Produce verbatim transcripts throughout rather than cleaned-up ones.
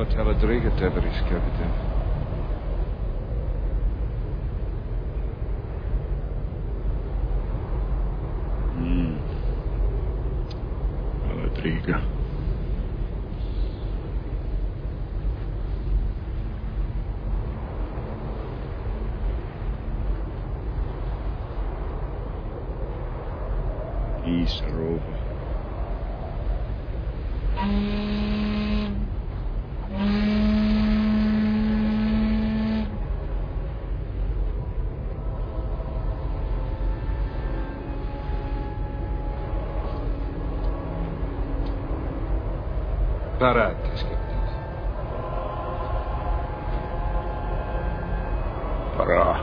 Hotel Rodrigo, teberish, Captain. Hmm. Rodrigo. East Rover. Paraat, Captain. Para.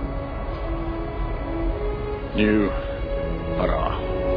New Para.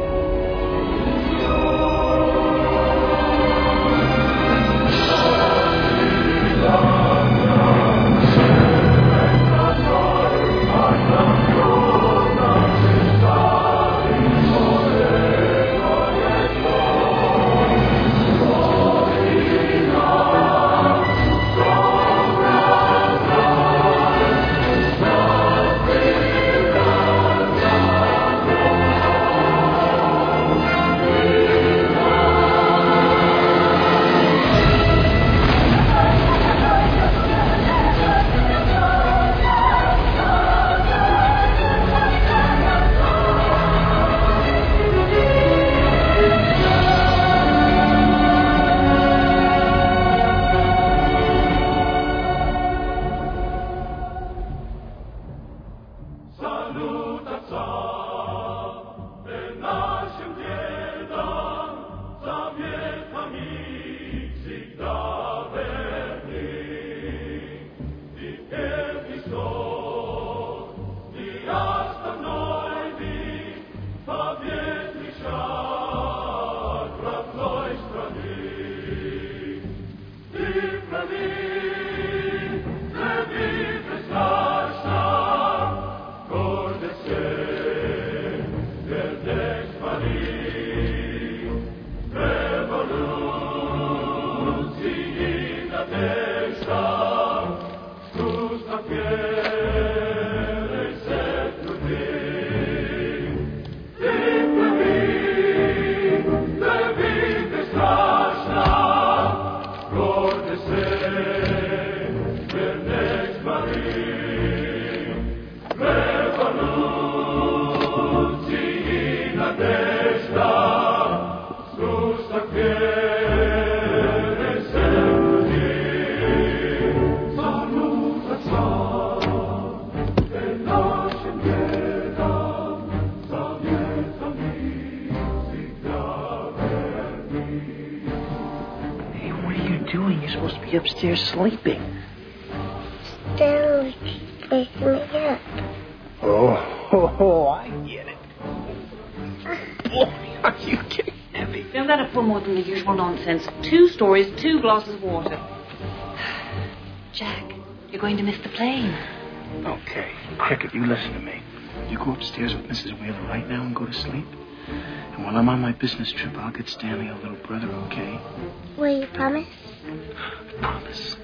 Upstairs sleeping. Still waking me up. Oh, oh, oh, I get it. Boy, are you getting heavy? You don't got to pull more than the usual nonsense. Two stories, two glasses of water. Jack, you're going to miss the plane. Okay, Cricket, you listen to me. You go upstairs with Missus Wheeler right now and go to sleep. And while I'm on my business trip, I'll get Stanley a little brother, okay? Will you promise? Promise.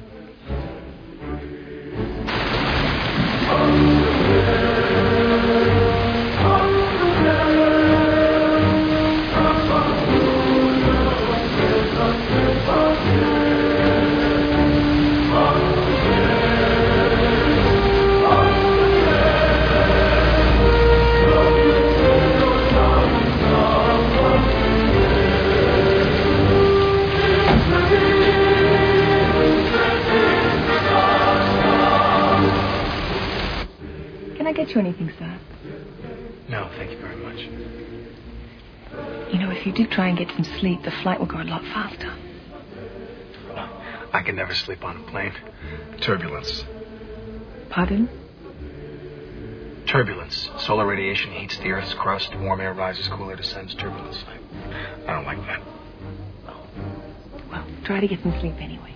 Get you anything, sir? No, thank you very much. You know, if you did try and get some sleep, the flight will go a lot faster. I can never sleep on a plane. Turbulence. Pardon? Turbulence. Solar radiation heats the Earth's crust. Warm air rises, cooler descends. Turbulence. I, I don't like that. Well, try to get some sleep anyway.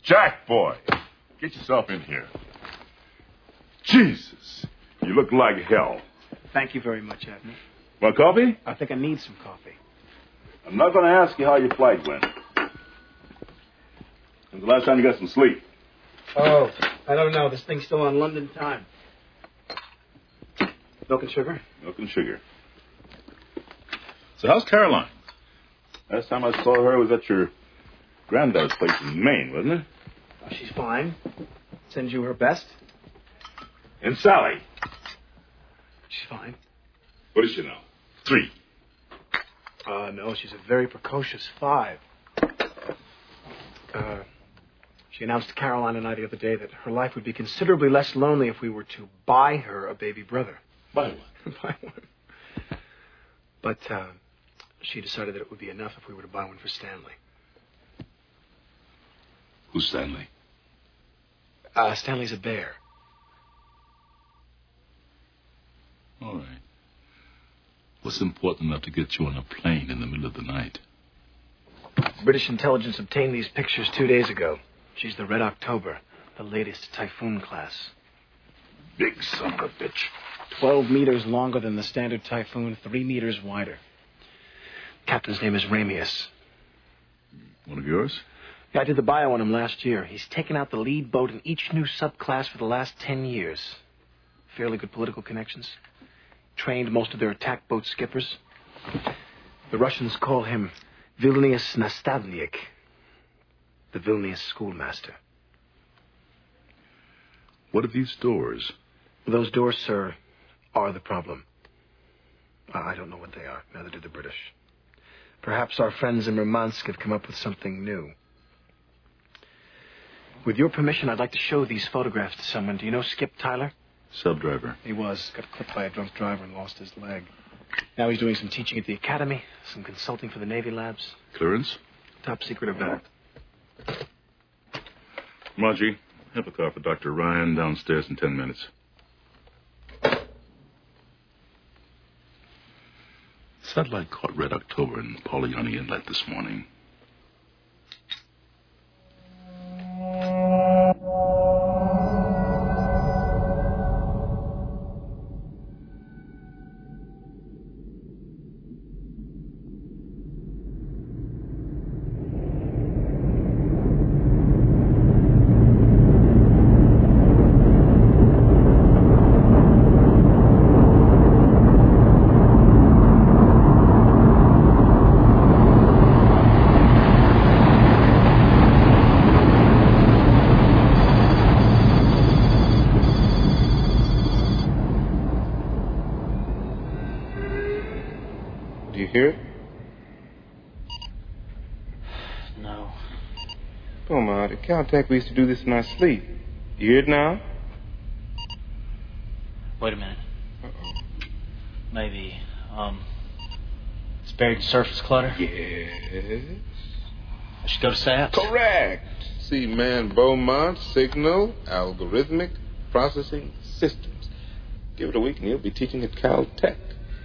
Jack, boy, get yourself in here. Jesus, you look like hell. Thank you very much, Abner. Want coffee? I think I need some coffee. I'm not going to ask you how your flight went. When's the last time you got some sleep? Oh, I don't know. This thing's still on London time. Milk and sugar? Milk and sugar. So how's Caroline? Last time I saw her was at your granddad's place in Maine, wasn't it? Oh, she's fine. Sends you her best. And Sally? She's fine. What is she now? Three. Uh, no, she's a very precocious five. Uh, she announced to Caroline and I the other day that her life would be considerably less lonely if we were to buy her a baby brother. Buy one? Buy one. But, uh, she decided that it would be enough if we were to buy one for Stanley. Who's Stanley? Uh, Stanley's a bear. All right. What's important enough to get you on a plane in the middle of the night? British intelligence obtained these pictures two days ago. She's the Red October, the latest Typhoon class. Big son of a bitch. Twelve meters longer than the standard Typhoon, three meters wider. Captain's name is Ramius. One of yours? Yeah, I did the bio on him last year. He's taken out the lead boat in each new subclass for the last ten years. Fairly good political connections. Trained most of their attack boat skippers. The Russians call him Vilnius Nastavnik, the Vilnius schoolmaster. What are these doors? Those doors, sir, are the problem. I don't know what they are. Neither do the British. Perhaps our friends in Murmansk have come up with something new. With your permission, I'd like to show these photographs to someone. Do you know Skip Tyler? Sub-driver. He was. Got clipped by a drunk driver and lost his leg. Now he's doing some teaching at the academy, some consulting for the Navy labs. Clearance? Top secret of that. Margie, have a car for Doctor Ryan downstairs in ten minutes. Satellite caught Red October in Polyani Inlet this morning. Hear it? No. Beaumont, at Caltech we used to do this in our sleep. You hear it now? Wait a minute. Uh-oh. Maybe, um, it's buried in surface clutter? Yes. I should go to S A P S? Correct. See, man, Beaumont, signal, algorithmic processing systems. Give it a week and you'll be teaching at Caltech.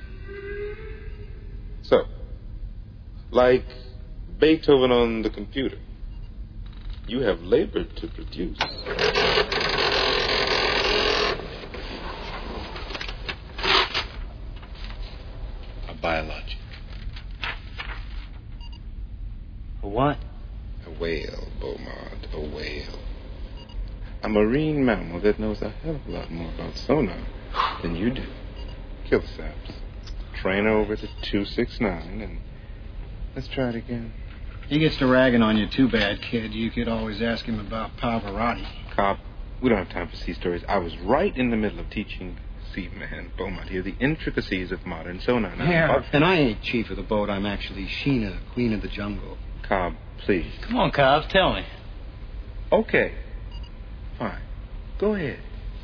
So, like Beethoven on the computer, you have labored to produce. A biologic. A what? A whale, Beaumont, a whale. A marine mammal that knows a hell of a lot more about sonar than you do. Kill the saps. Train over to two six nine and let's try it again. He gets to ragging on you too bad, kid. You could always ask him about Pavarotti. Cobb, we don't have time for sea stories. I was right in the middle of teaching Seaman Beaumont here the intricacies of modern sonar. Now, Yeah, Bob, and I ain't chief of the boat. I'm actually Sheena, queen of the jungle. Cobb, please. Come on, Cobb, tell me. Okay. Fine. Go ahead.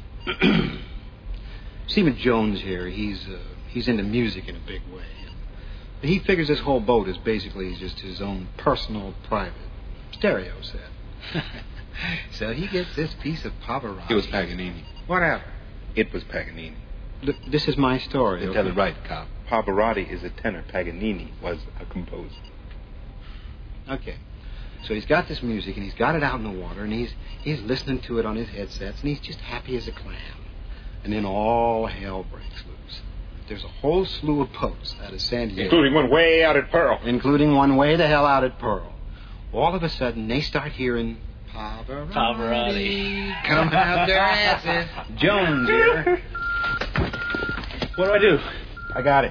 Seaman Jones here, he's uh, he's into music in a big way. But he figures this whole boat is basically just his own personal, private stereo set. So he gets this piece of Pavarotti. It was Paganini. Whatever. It was Paganini. Th- this is my story. You okay? tell it right, Cobb. Pavarotti is a tenor. Paganini was a composer. Okay. So he's got this music, and he's got it out in the water, and he's he's listening to it on his headsets, and he's just happy as a clam. And then all hell breaks loose. There's a whole slew of boats out of San Diego. Including one way out at Pearl. Including one way the hell out at Pearl. All of a sudden, they start hearing Pavarotti, Pavarotti. coming out their asses. Jones here. What do I do? I got it.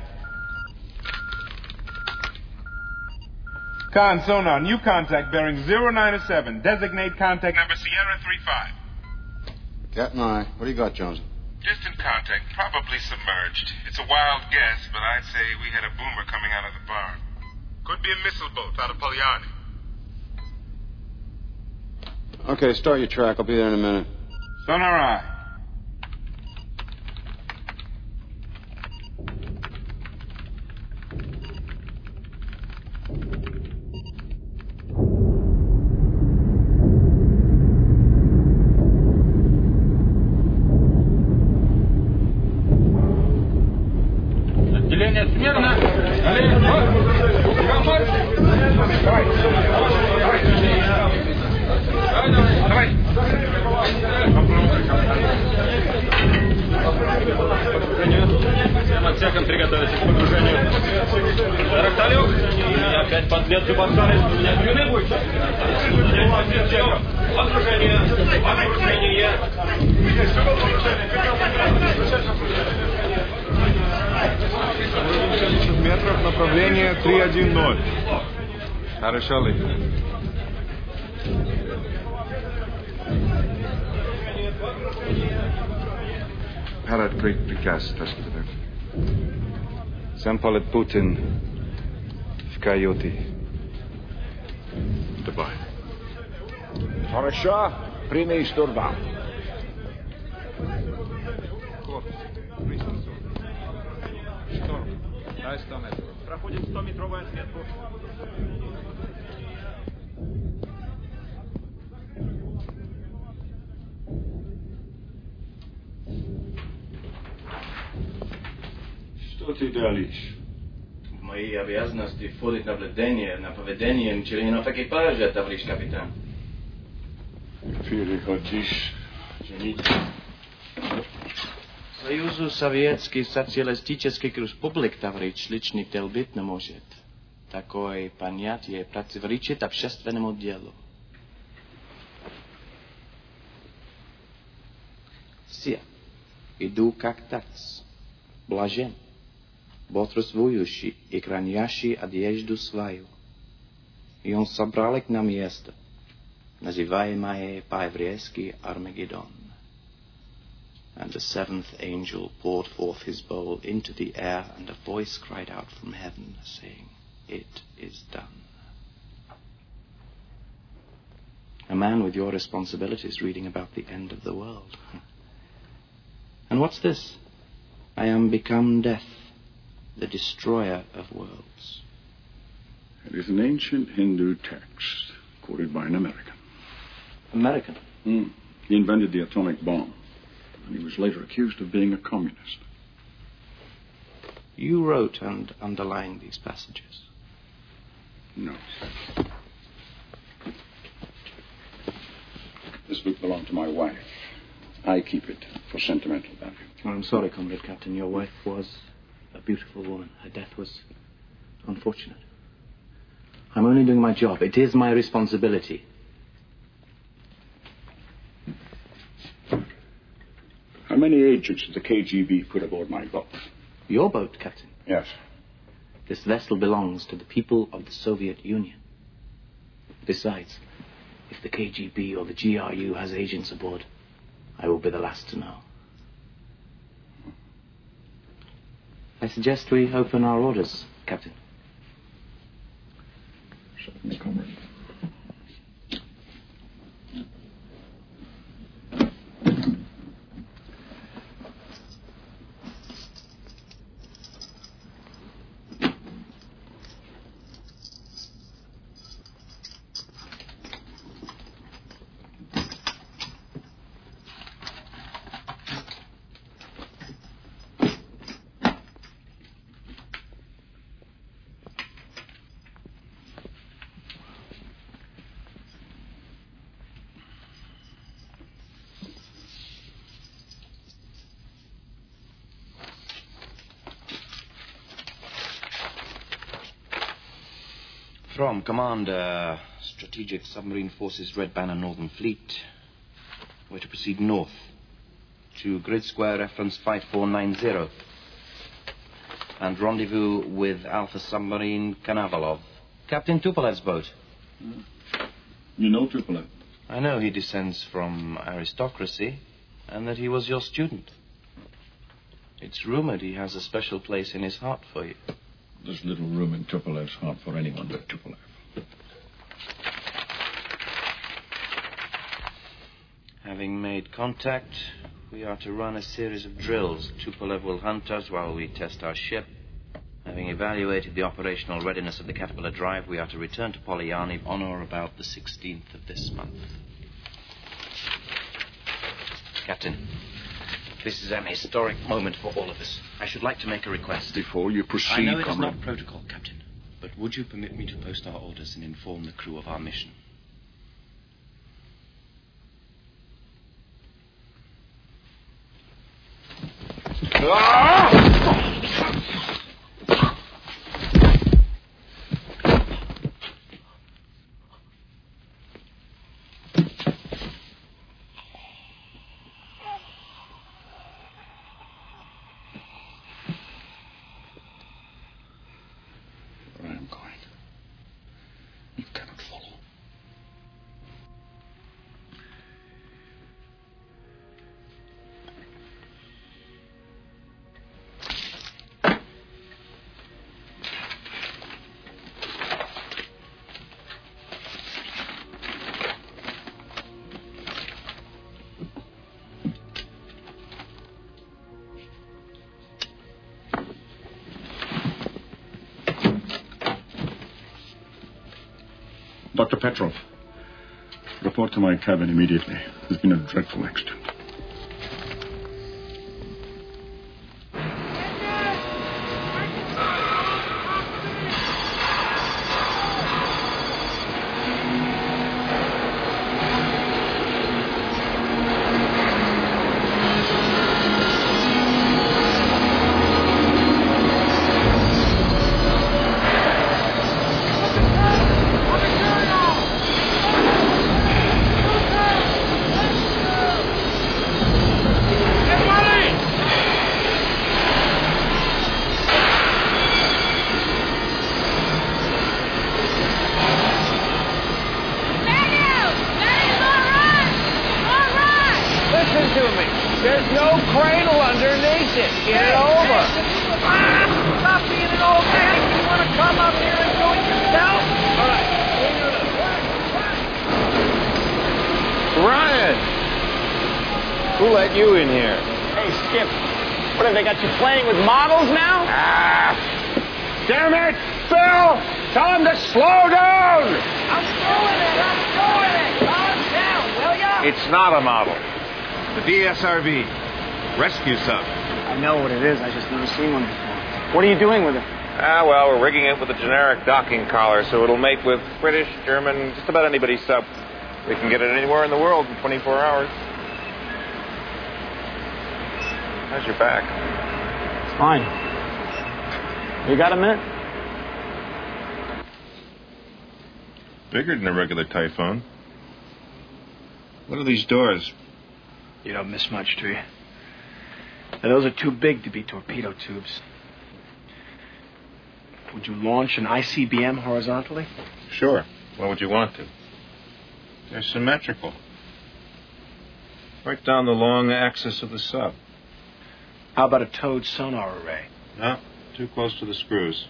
Con, sonar, new contact bearing zero nine seven. Designate contact number Sierra three five. Captain Eye, what do you got, Jones? Distant contact, probably submerged. It's a wild guess, but I'd say we had a boomer coming out of the bar. Could be a missile boat out of Polyarny. Okay, start your track. I'll be there in a minute. Sonar eye. Отсеком приготовиться к погружению. Рахталюк, меня опять подлец Зубасарец, меня глюны будет. Погружение, погружение. семьдесят метров, направление три один ноль. Хорошо, лейтенант. Парад приказ, товарищ капитан. Сам полет Путин в каюте. Goodbye. Хорошо, прими штурвал. Шторм. Дай сто метров. Проходит стометровую отметку. Что ты делаешь? Мои обязанности входят наблюдение на поведение членов экипажа, товарищ капитан. Переходишь жениться. Союзу Советских Социалистических Республик, товарищ, личный дел быть не может. Такое понятие противоречит общественному делу. Все иду как тац, блажен, бодрствующий и хранящий одежду свою. И он собрал их на место, называемое по-еврейски Армагеддон. And the seventh angel poured forth his bowl into the air, and a voice cried out from heaven, saying, "It is done." A man with your responsibilities reading about the end of the world. And what's this? I am become death, the destroyer of worlds. It is an ancient Hindu text quoted by an American. American? Mm. He invented the atomic bomb, and he was later accused of being a communist. You wrote and underlined these passages? No. This book belonged to my wife. I keep it for sentimental value. Oh, I'm sorry, Comrade Captain. Your wife was a beautiful woman. Her death was unfortunate. I'm only doing my job. It is my responsibility. How many agents did the K G B put aboard my boat? Your boat, Captain? Yes. This vessel belongs to the people of the Soviet Union. Besides, if the K G B or the G R U has agents aboard, I will be the last to know. I suggest we open our orders, Captain. Certainly, comrade. From Commander, Strategic Submarine Forces, Red Banner, Northern Fleet. We're to proceed north to grid square reference five four nine zero and rendezvous with Alpha Submarine Kanavalov. Captain Tupolev's boat. Mm. You know Tupolev? I know he descends from aristocracy and that he was your student. It's rumored he has a special place in his heart for you. There's little room in Tupolev's heart for anyone but Tupolev. Having made contact, we are to run a series of drills. Tupolev will hunt us while we test our ship. Having evaluated the operational readiness of the Caterpillar Drive, we are to return to Polyarny on or about the sixteenth of this month. Captain, this is an historic moment for all of us. I should like to make a request. Before you proceed, I know it is Comrade. not protocol, Captain, but would you permit me to post our orders and inform the crew of our mission? Where I am going, you cannot follow. Doctor Petrov, report to my cabin immediately. There's been a dreadful accident. You in here. Hey, Skip. What, have they got you playing with models now? Ah! Damn it! Bill! Tell him to slow down! I'm doing it! I'm doing it! Calm down, will ya? It's not a model. The D S R V. Rescue sub. I know what it is. I just never seen one before. What are you doing with it? Ah, well, we're rigging it with a generic docking collar so it'll mate with British, German, just about anybody's sub. We can get it anywhere in the world in twenty-four hours. How's your back? It's fine. You got a minute? Bigger than a regular Typhoon. What are these doors? You don't miss much, do you? Now, those are too big to be torpedo tubes. Would you launch an I C B M horizontally? Sure. Why would you want to? They're symmetrical. Right down the long axis of the sub. How about a towed sonar array? No, too close to the screws.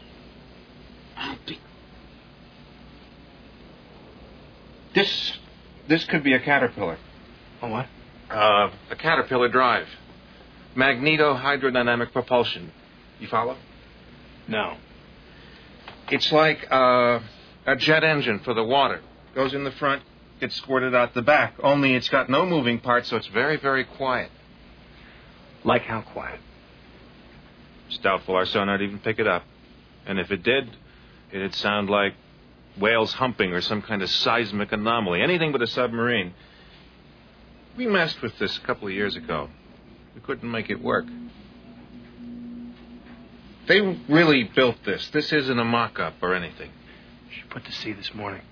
This, this could be a Caterpillar. A what? Uh, a Caterpillar drive. Magneto-hydrodynamic propulsion. You follow? No. It's like uh, a jet engine for the water. Goes in the front, gets squirted out the back. Only it's got no moving parts, so it's very, very quiet. Like how quiet? It's doubtful our sonar would even pick it up. And if it did, it'd sound like whales humping or some kind of seismic anomaly. Anything but a submarine. We messed with this a couple of years ago. We couldn't make it work. They really built this. This isn't a mock-up or anything. She put to sea this morning.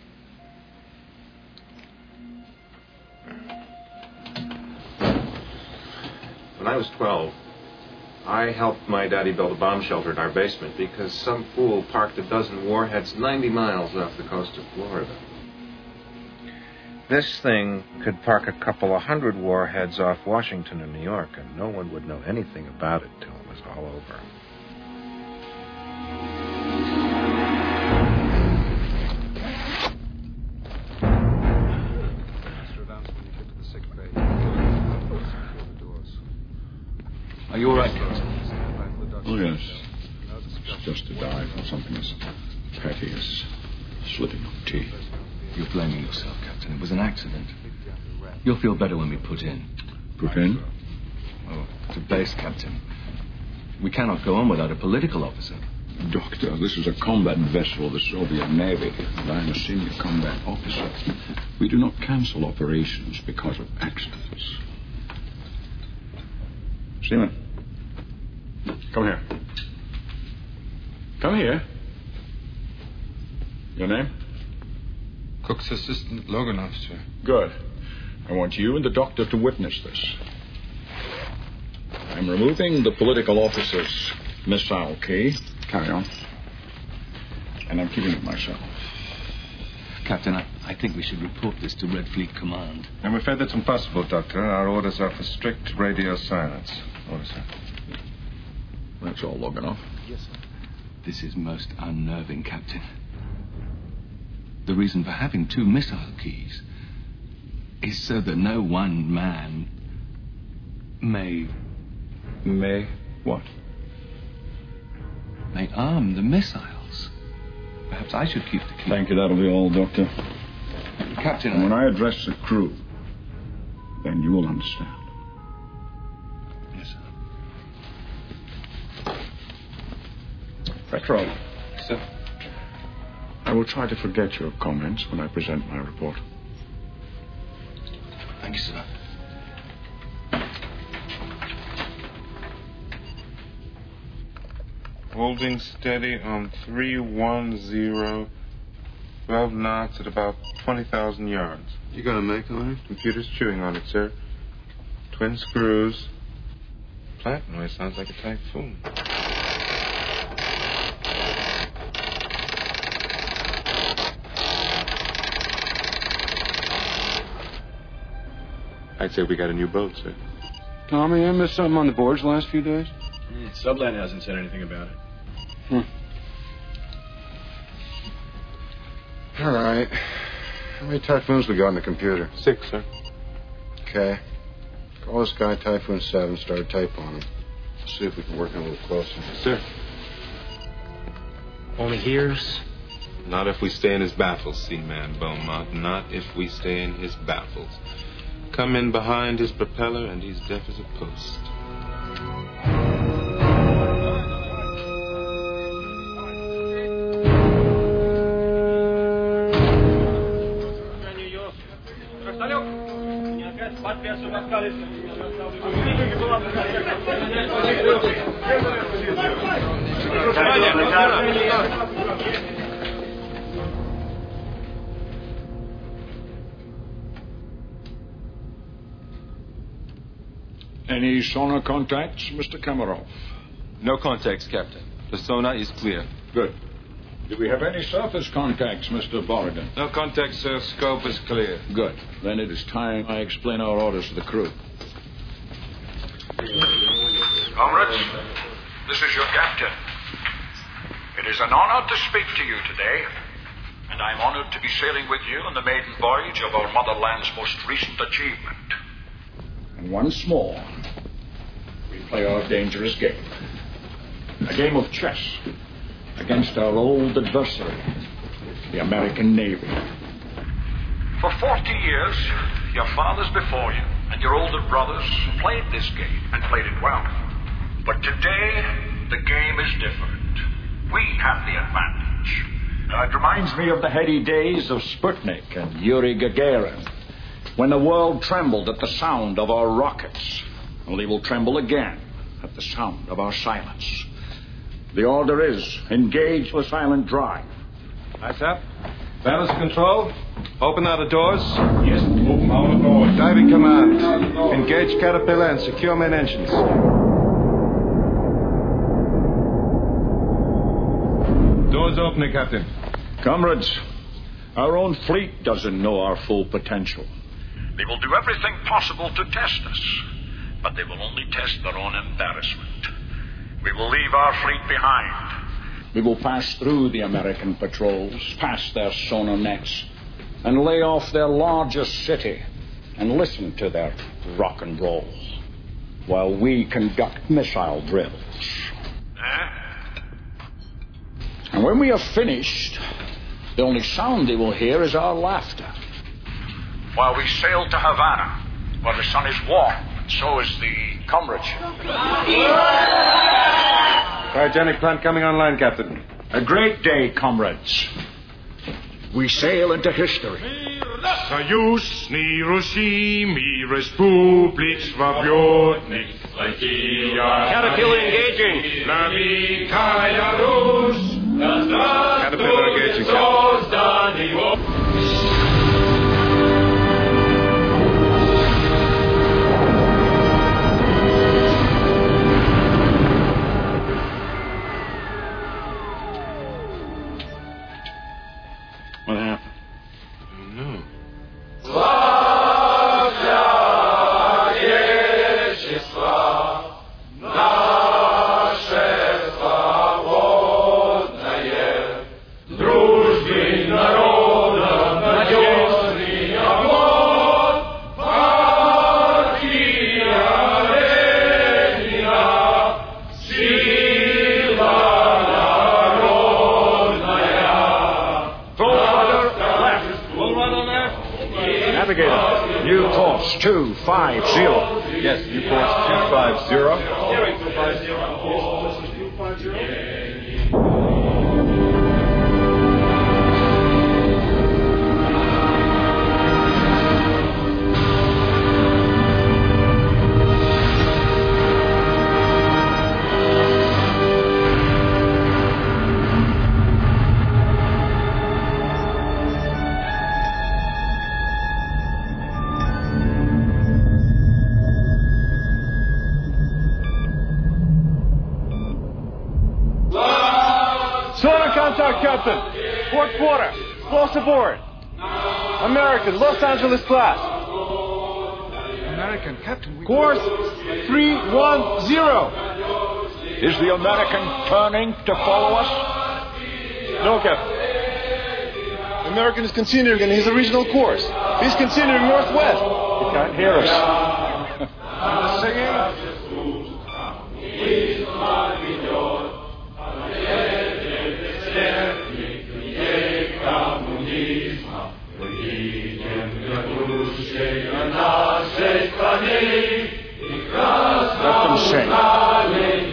When I was twelve, I helped my daddy build a bomb shelter in our basement because some fool parked a dozen warheads ninety miles off the coast of Florida. This thing could park a couple of hundred warheads off Washington and New York, and no one would know anything about it till it was all over. Are you all right, Captain? Oh, yes. It's just to die from something as petty as slipping on tea. You're blaming yourself, Captain. It was an accident. You'll feel better when we put in. Put in? Oh, to base, Captain. We cannot go on without a political officer. Doctor, this is a combat vessel of the Soviet Navy, and I'm a senior combat officer. We do not cancel operations because of accidents. Seaman, come here. Come here. Your name? Cook's assistant, Loganov, sir. Good. I want you and the doctor to witness this. I'm removing the political officer's missile key. Carry on. And I'm keeping it myself. Captain, I, I think we should report this to Red Fleet Command. I'm afraid that's impossible, Doctor. Our orders are for strict radio silence. Order, sir. That's all long enough. Yes, sir. This is most unnerving, Captain. The reason for having two missile keys is so that no one man may... May what? May arm the missiles. Perhaps I should keep the key. Thank you, that'll be all, Doctor. Captain, and when I address the crew, then you will understand. Yes, sir. Petrov. Sir. I will try to forget your comments when I present my report. Thank you, sir. Holding steady on three one zero, twelve knots at about twenty thousand yards. You gonna make on it? Computer's chewing on it, sir. Twin screws. Plant noise sounds like a typhoon. I'd say we got a new boat, sir. Tommy, I missed something on the boards the last few days? Mm, Subland hasn't said anything about it. Hmm. All right. How many typhoons we got in the computer? Six, sir. Okay. Call this guy Typhoon seven, start a tape on him. See if we can work him a little closer. Sir. Only hears? Not if we stay in his baffles, Seaman Beaumont. Not if we stay in his baffles. Come in behind his propeller and he's deaf as a post. Any sonar contacts, Mister Kamarov? No contacts, Captain. The sonar is clear. Good. Do we have any surface contacts, Mister Borigan? No contacts, sir. Scope is clear. Good. Then it is time I explain our orders to the crew. Comrades, this is your captain. It is an honor to speak to you today, and I'm honored to be sailing with you on the maiden voyage of our motherland's most recent achievement. And once more, we play our dangerous game. A game of chess against our old adversary, the American Navy. For forty years, your fathers before you and your older brothers played this game and played it well. But today, the game is different. We have the advantage. Now, it reminds me of the heady days of Sputnik and Yuri Gagarin, when the world trembled at the sound of our rockets. Only will tremble again at the sound of our silence. The order is, engage the silent drive. Hi, Sap. Balance control. Open out the doors. Yes, open out the doors. Diving command. Engage Caterpillar and secure main engines. Doors opening, Captain. Comrades, our own fleet doesn't know our full potential. They will do everything possible to test us, but they will only test their own embarrassment. We will leave our fleet behind. We will pass through the American patrols, past their sonar nets, and lay off their largest city and listen to their rock and roll while we conduct missile drills. Eh? And when we are finished, the only sound they will hear is our laughter. While we sail to Havana, where the sun is warm, and so is the comradeship. Cryogenic plant coming online, Captain. A great day, comrades. We sail into history. Союзный Руси, мир республик свободных, Caterpillar engaging. Навекая Русь, Caterpillar engaging, Captain. What happened? I don't know. Navigator, new course two five zero. Yes, new course two five zero. Sonar contact, Captain. Fourth quarter. Close aboard. American, Los Angeles class. American, Captain. We... Course three one zero. Is the American turning to follow us? No, Captain. The American is continuing in his original course. He's continuing northwest. He can't hear us. Singing? Let them sing.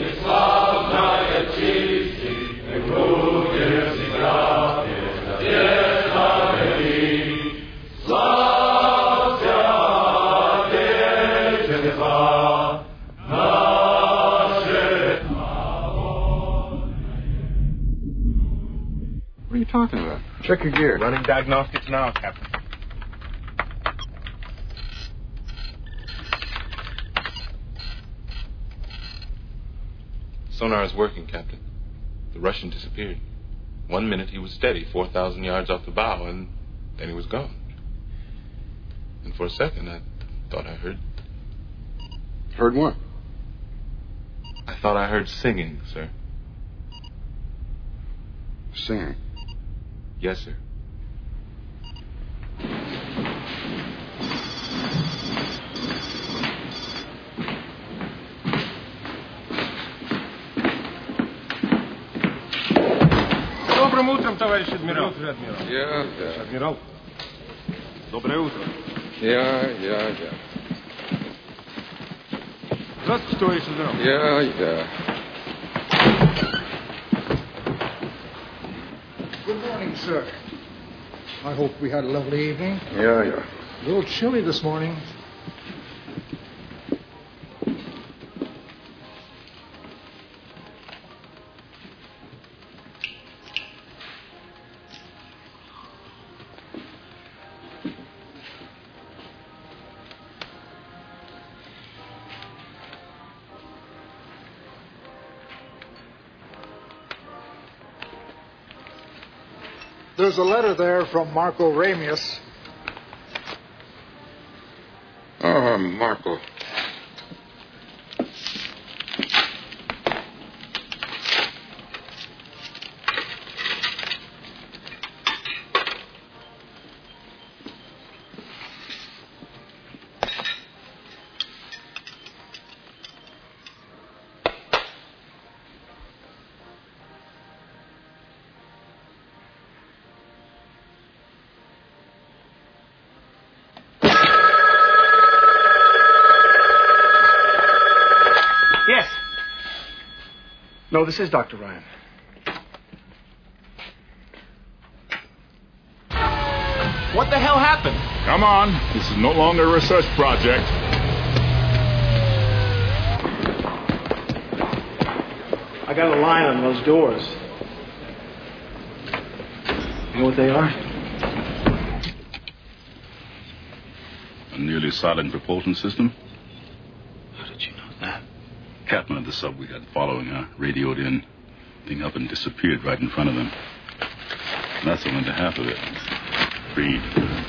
What are you talking about? Check your gear. Running diagnostics now, Captain. Sonar is working, Captain. The Russian disappeared. One minute he was steady, four thousand yards off the bow, and then he was gone. And for a second, I thought I heard... Heard what? I thought I heard singing, sir. Singing? Yes, sir. Добрым утром, товарищ адмирал. Доброе утро, адмирал. Я, да. Адмирал. Доброе утро. Я, я, я. Здравствуйте, товарищ адмирал. Я, я. Good morning, sir. I hope we had a lovely evening. Yeah, yeah. A little chilly this morning. There's a letter there from Marco Ramius. Oh, Marco. No, this is Doctor Ryan. What the hell happened? Come on. This is no longer a research project. I got a line on those doors. You know what they are? A nearly silent propulsion system. How did you know that? Captain of the sub we had following her radioed in. Thing up and disappeared right in front of him. And that's only the half of it. Read.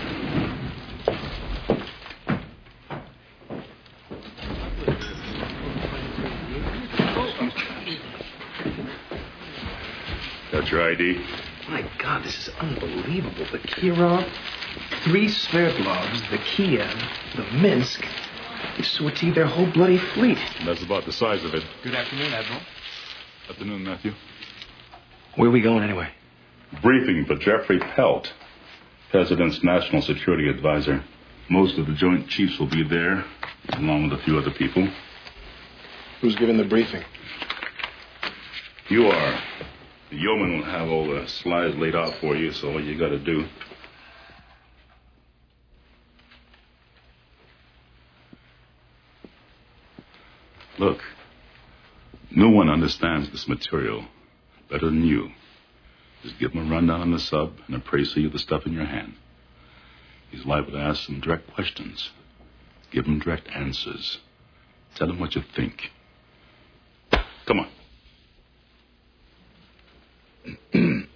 Got your I D? My God, this is unbelievable. The Kirov, three Sverdlovs, the Kiev, the Minsk. They sortie their whole bloody fleet. That's about the size of it. Good afternoon, Admiral. Afternoon, Matthew. Where are we going, anyway? Briefing for Jeffrey Pelt, President's National Security Advisor. Most of the Joint Chiefs will be there, along with a few other people. Who's giving the briefing? You are. The yeoman will have all the slides laid out for you, so all you got to do... Look, no one understands this material better than you. Just give him a rundown on the sub and a précis of the stuff in your hand. He's liable to ask some direct questions. Give him direct answers. Tell him what you think. Come on.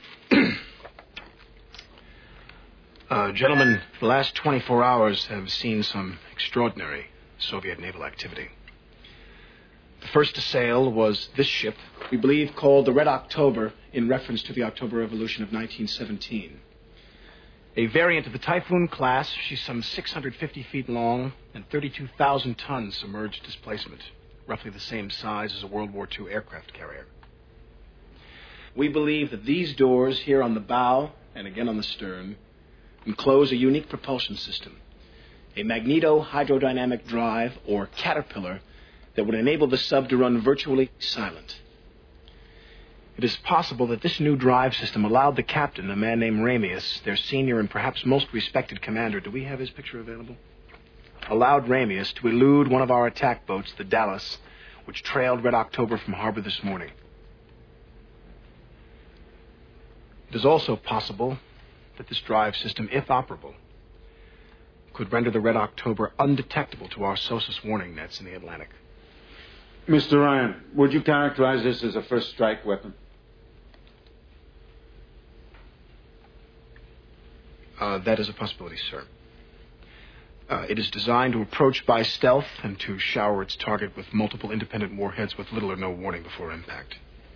uh, gentlemen, the last twenty-four hours have seen some extraordinary Soviet naval activity. The first to sail was this ship, we believe called the Red October, in reference to the October Revolution of nineteen seventeen. A variant of the Typhoon class, she's some six hundred fifty feet long and thirty-two thousand tons submerged displacement, roughly the same size as a World War Two aircraft carrier. We believe that these doors here on the bow and again on the stern enclose a unique propulsion system, a magneto-hydrodynamic drive, or caterpillar, that would enable the sub to run virtually silent. It is possible that this new drive system allowed the captain, a man named Ramius, their senior and perhaps most respected commander, do we have his picture available? Allowed Ramius to elude one of our attack boats, the Dallas, which trailed Red October from harbor this morning. It is also possible that this drive system, if operable, could render the Red October undetectable to our SOSUS warning nets in the Atlantic. Mister Ryan, would you characterize this as a first strike weapon? Uh, that is a possibility, sir. Uh, it is designed to approach by stealth and to shower its target with multiple independent warheads with little or no warning before impact.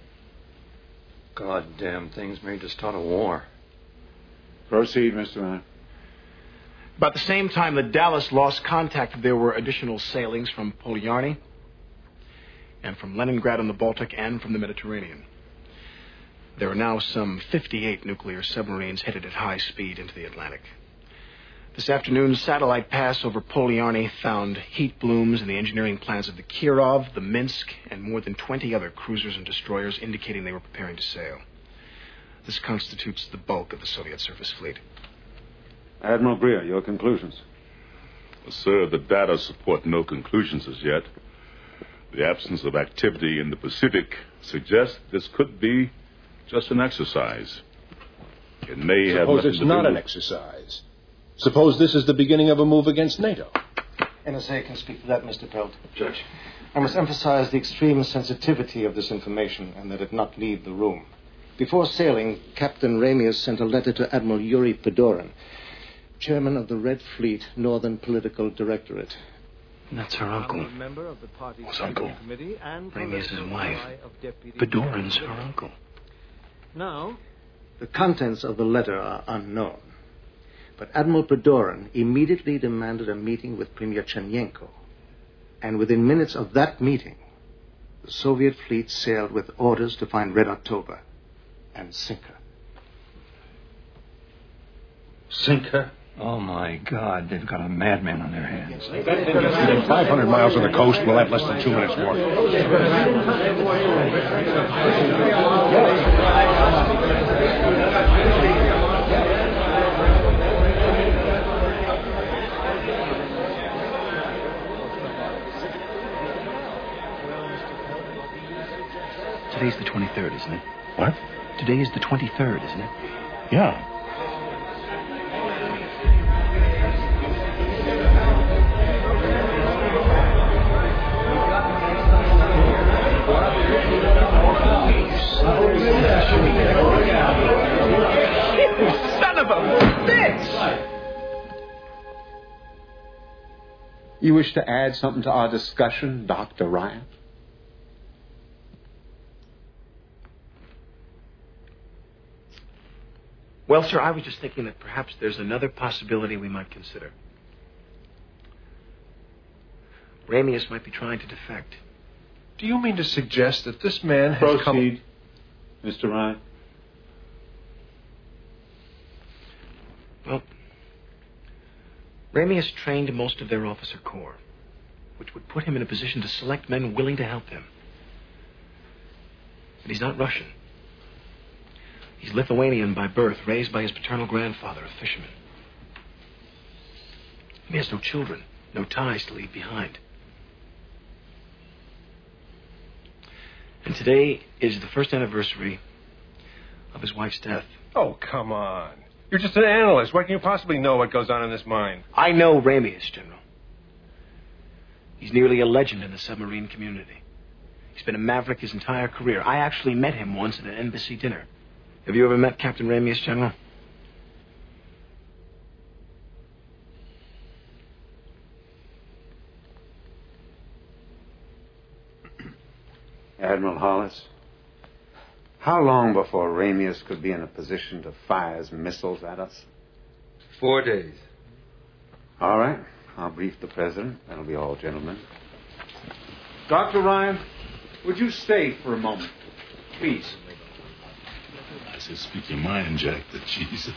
Goddamn things made to start a war. Proceed, Mister Ryan. About the same time the Dallas lost contact, there were additional sailings from Polyarny and from Leningrad on the Baltic and from the Mediterranean. There are now some fifty-eight nuclear submarines headed at high speed into the Atlantic. This afternoon's satellite pass over Polyarny found heat blooms in the engineering plans of the Kirov, the Minsk, and more than twenty other cruisers and destroyers, indicating they were preparing to sail. This constitutes the bulk of the Soviet surface fleet. Admiral Greer, your conclusions? Well, sir, the data support no conclusions as yet. The absence of activity in the Pacific suggests this could be just an exercise. It may have Suppose nothing it's to not do an with... exercise. Suppose this is the beginning of a move against NATO. N S A can speak to that, Mister Pelt. Judge. I must emphasize the extreme sensitivity of this information and that it not leave the room. Before sailing, Captain Ramius sent a letter to Admiral Yuri Pedorin, chairman of the Red Fleet Northern Political Directorate. That's her uncle. Whose uncle? Ramius' wife. Pedorin's her uncle. Now, the contents of the letter are unknown. But Admiral Pedorin immediately demanded a meeting with Premier Chernyenko. And within minutes of that meeting, the Soviet fleet sailed with orders to find Red October and sink her. Sink her? Oh, my God. They've got a madman on their hands. Within five hundred miles of the coast, we'll have less than two minutes more. Today's the twenty-third, isn't it? What? Today is the twenty-third, isn't it? Yeah. Son of a bitch! You wish to add something to our discussion, Doctor Ryan? Well, sir, I was just thinking that perhaps there's another possibility we might consider. Ramius might be trying to defect. Do you mean to suggest that this man has Proceed, come... Mister Ryan. Well, Ramius trained most of their officer corps, which would put him in a position to select men willing to help him. But he's not Russian. He's Lithuanian by birth, raised by his paternal grandfather, a fisherman. He has no children, no ties to leave behind. And today is the first anniversary of his wife's death. Oh, come on. You're just an analyst. What can you possibly know what goes on in this mine? I know Ramius, General. He's nearly a legend in the submarine community. He's been a maverick his entire career. I actually met him once at an embassy dinner. Have you ever met Captain Ramius, General? Admiral Hollis, how long before Ramius could be in a position to fire his missiles at us? Four days. All right. I'll brief the president. That'll be all, gentlemen. Doctor Ryan, would you stay for a moment? Please. I said, speak your mind, Jack, the Jesus.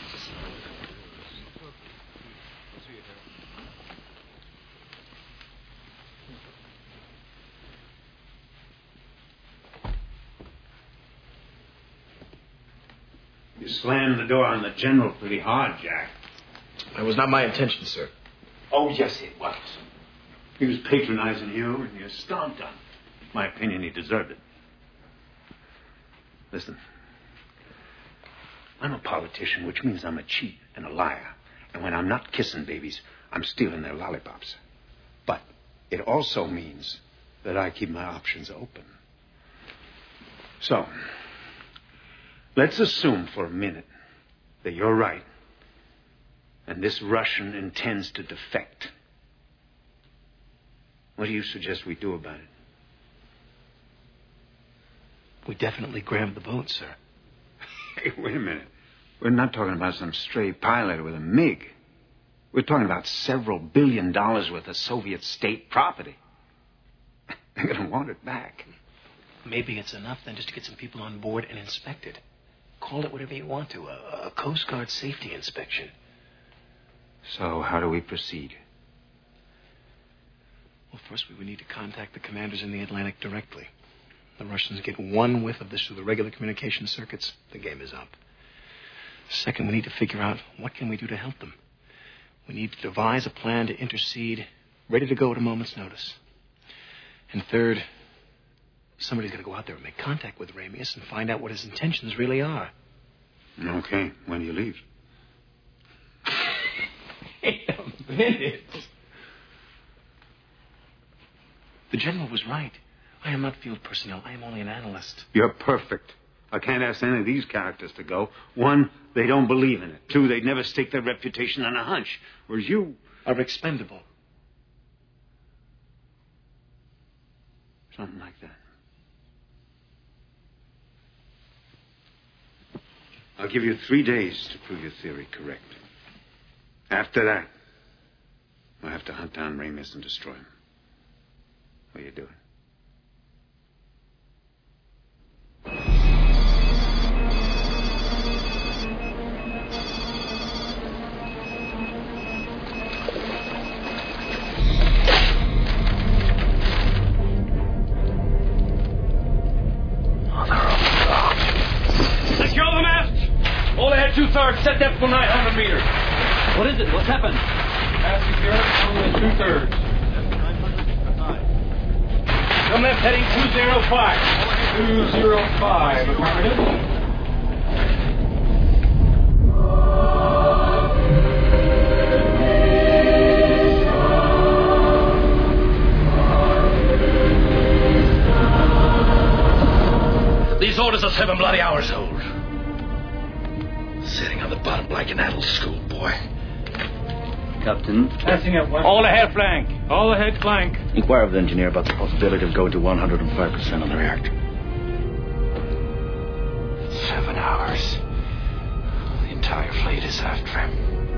You slammed the door on the general pretty hard, Jack. That was not my intention, sir. Oh, yes, it was. He was patronizing you, and you stomped on him. In my opinion, he deserved it. Listen. I'm a politician, which means I'm a cheat and a liar. And when I'm not kissing babies, I'm stealing their lollipops. But it also means that I keep my options open. So, let's assume for a minute that you're right, and this Russian intends to defect. What do you suggest we do about it? We definitely grabbed the boat, sir. Hey, wait a minute. We're not talking about some stray pilot with a MiG. We're talking about several billion dollars worth of Soviet state property. They're going to want it back. Maybe it's enough then just to get some people on board and inspect it. Call it whatever you want to, a, a Coast Guard safety inspection. So how do we proceed? Well, first we would need to contact the commanders in the Atlantic directly. The Russians get one whiff of this through the regular communication circuits, the game is up. Second, we need to figure out what can we do to help them. We need to devise a plan to intercede, ready to go at a moment's notice. And third, somebody's got to go out there and make contact with Ramius and find out what his intentions really are. Okay. When do you leave? Wait a minute. The general was right. I am not field personnel. I am only an analyst. You're perfect. I can't ask any of these characters to go. One, they don't believe in it. Two, they'd never stake their reputation on a hunch. Whereas you are expendable. Something like that. I'll give you three days to prove your theory correct. After that, we'll have to hunt down Ramirez and destroy him. What are you doing? All ahead two-thirds, set depth for nine hundred meters. What is it? What's happened? Pass secure, only two-thirds. Come left, heading two zero five. two zero five, affirmative. These orders are seven bloody hours old. Sitting on the bottom like an adult schoolboy. Captain. Passing at one. All ahead flank. All ahead flank. Inquire of the engineer about the possibility of going to one hundred five percent on the reactor. Seven hours. The entire fleet is after him.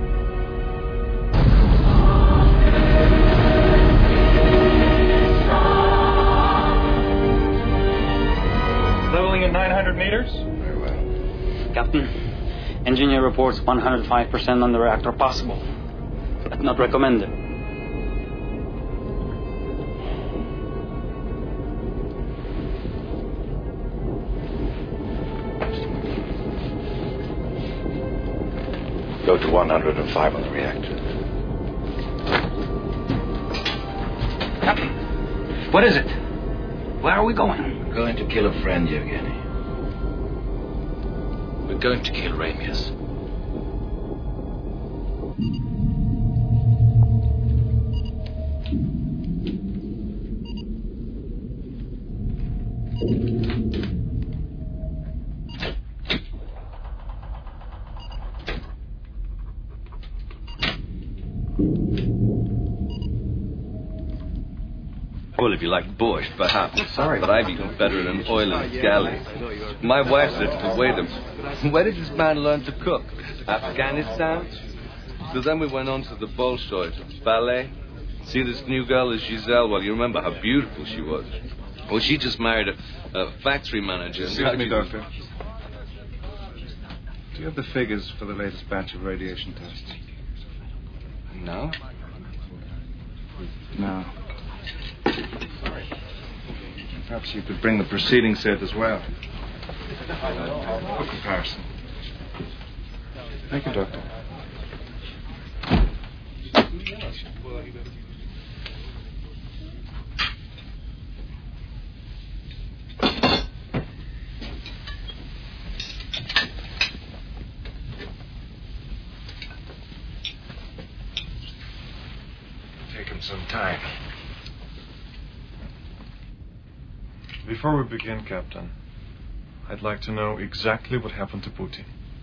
Leveling at nine hundred meters. Very well. Captain. Engineer reports one hundred five percent on the reactor possible, but not recommended. Go to one hundred five on the reactor. Captain, what is it? Where are we going? We're going to kill a friend, Yevgeny. We're going to kill Ramirez. Well, if you like borscht, perhaps. Sorry. But I've eaten better than oil in the galley. My wife said to weigh them. Where did this man learn to cook? Afghanistan? So then we went on to the Bolshoi, ballet. See this new girl is Giselle. Well, you remember how beautiful she was. Well, she just married a, a factory manager. Excuse me, Doctor. Do you have the figures for the latest batch of radiation tests? No? No. Sorry. Perhaps you could bring the preceding set as well. For comparison. Thank you, Doctor. Take him some time. Before we begin, Captain, I'd like to know exactly what happened to Putin.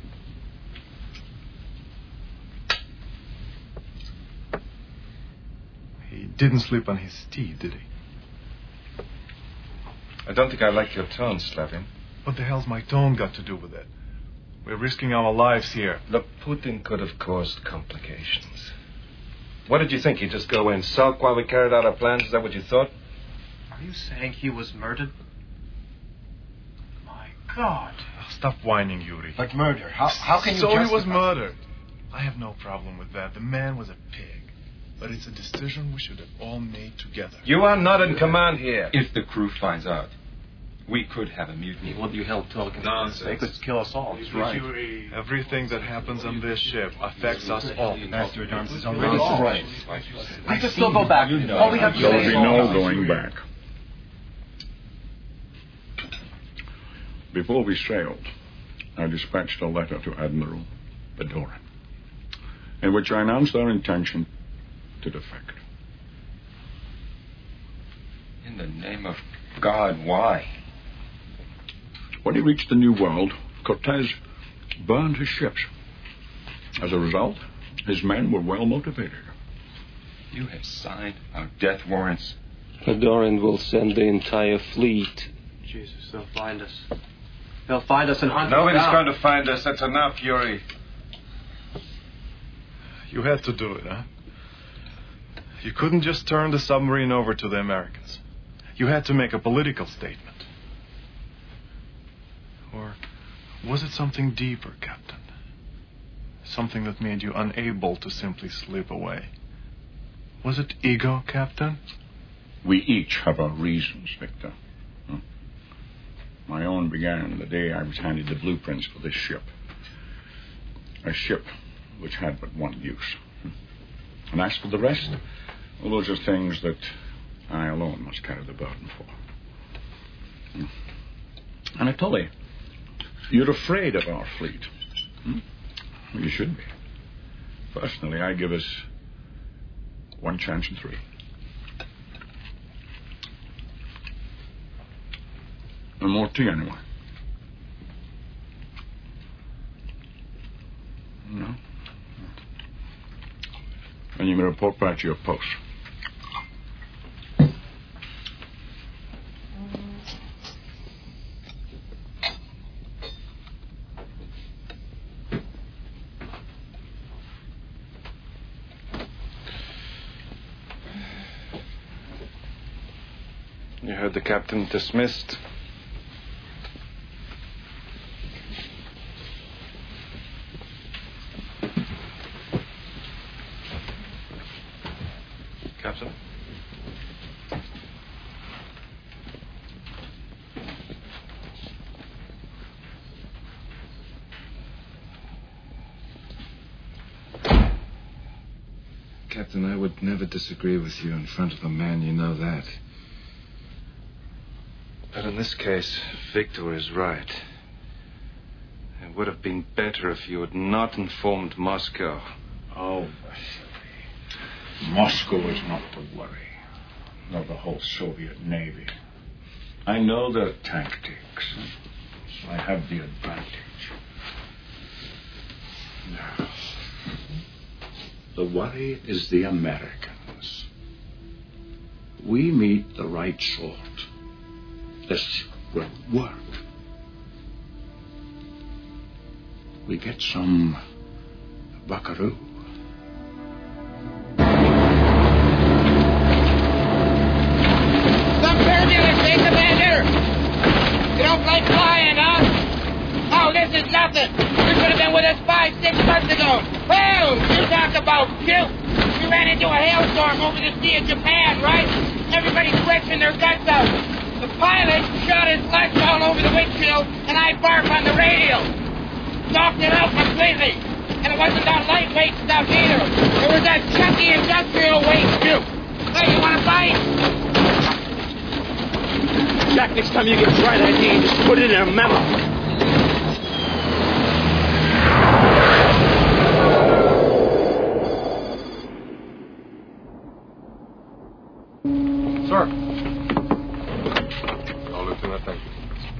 He didn't sleep on his steed, did he? I don't think I like your tone, Slavin. What the hell's my tone got to do with it? We're risking our lives here. Look, Putin could have caused complications. What did you think? He'd just go in, sulk while we carried out our plans? Is that what you thought? Are you saying he was murdered? My God. Stop whining, Yuri. But murder. How, how can you So justify... he was murdered. I have no problem with that. The man was a pig. But it's a decision we should have all made together. You are not in command here. If the crew finds out, we could have a mutiny. What do you hell talking about? Nonsense. They could kill us all. That's right. Everything that happens on this ship affects us all. Master at Arms is That's already right. We can still go back. You know. All we have to There'll say be is... no going back. Before we sailed, I dispatched a letter to Admiral Badorin, in which I announced our intention to defect. In the name of God, why? When he reached the New World, Cortez burned his ships. As a result, his men were well motivated. You have signed our death warrants. Padoran will send the entire fleet. Jesus, they'll find us. They'll find us and hunt us Nobody's down. going to find us. That's enough, Yuri. You had to do it, huh? You couldn't just turn the submarine over to the Americans. You had to make a political statement. Or was it something deeper, Captain? Something that made you unable to simply slip away? Was it ego, Captain? We each have our reasons, Victor. Hmm? My own began the day I was handed the blueprints for this ship. A ship which had but one use. Hmm? And as for the rest, well, those are things that I alone must carry the burden for. Hmm? Anatoly, you're afraid of our fleet. Hmm? Well, you should be. Personally, I give us one chance in three. No more tea, anyway. No? And you may report back to your post. You heard the captain dismissed. Captain? Captain, I would never disagree with you in front of a man, you know that. But in this case, Victor is right. It would have been better if you had not informed Moscow. Oh, Vasily. Moscow is not to worry. Nor the whole Soviet Navy. I know their tactics. So I have the advantage. Now, the worry is the Americans. We meet the right sort. This will work. We get some buckaroo. Some turbulence, eh, Commander? You don't like flying, huh? Oh, this is nothing. You could have been with us five, six months ago. Well, you talk about cute. We ran into a hailstorm over the Sea of Japan, right? Everybody stretching their guts out. The pilot shot his lights all over the windshield, and I barked on the radio. Knocked it out completely. And it wasn't that lightweight stuff either. It was that chunky industrial weight, too. Hey, you want to fight? Jack, next time you get a bright idea, just put it in a memo. Sir. Oh, Lieutenant, thank you.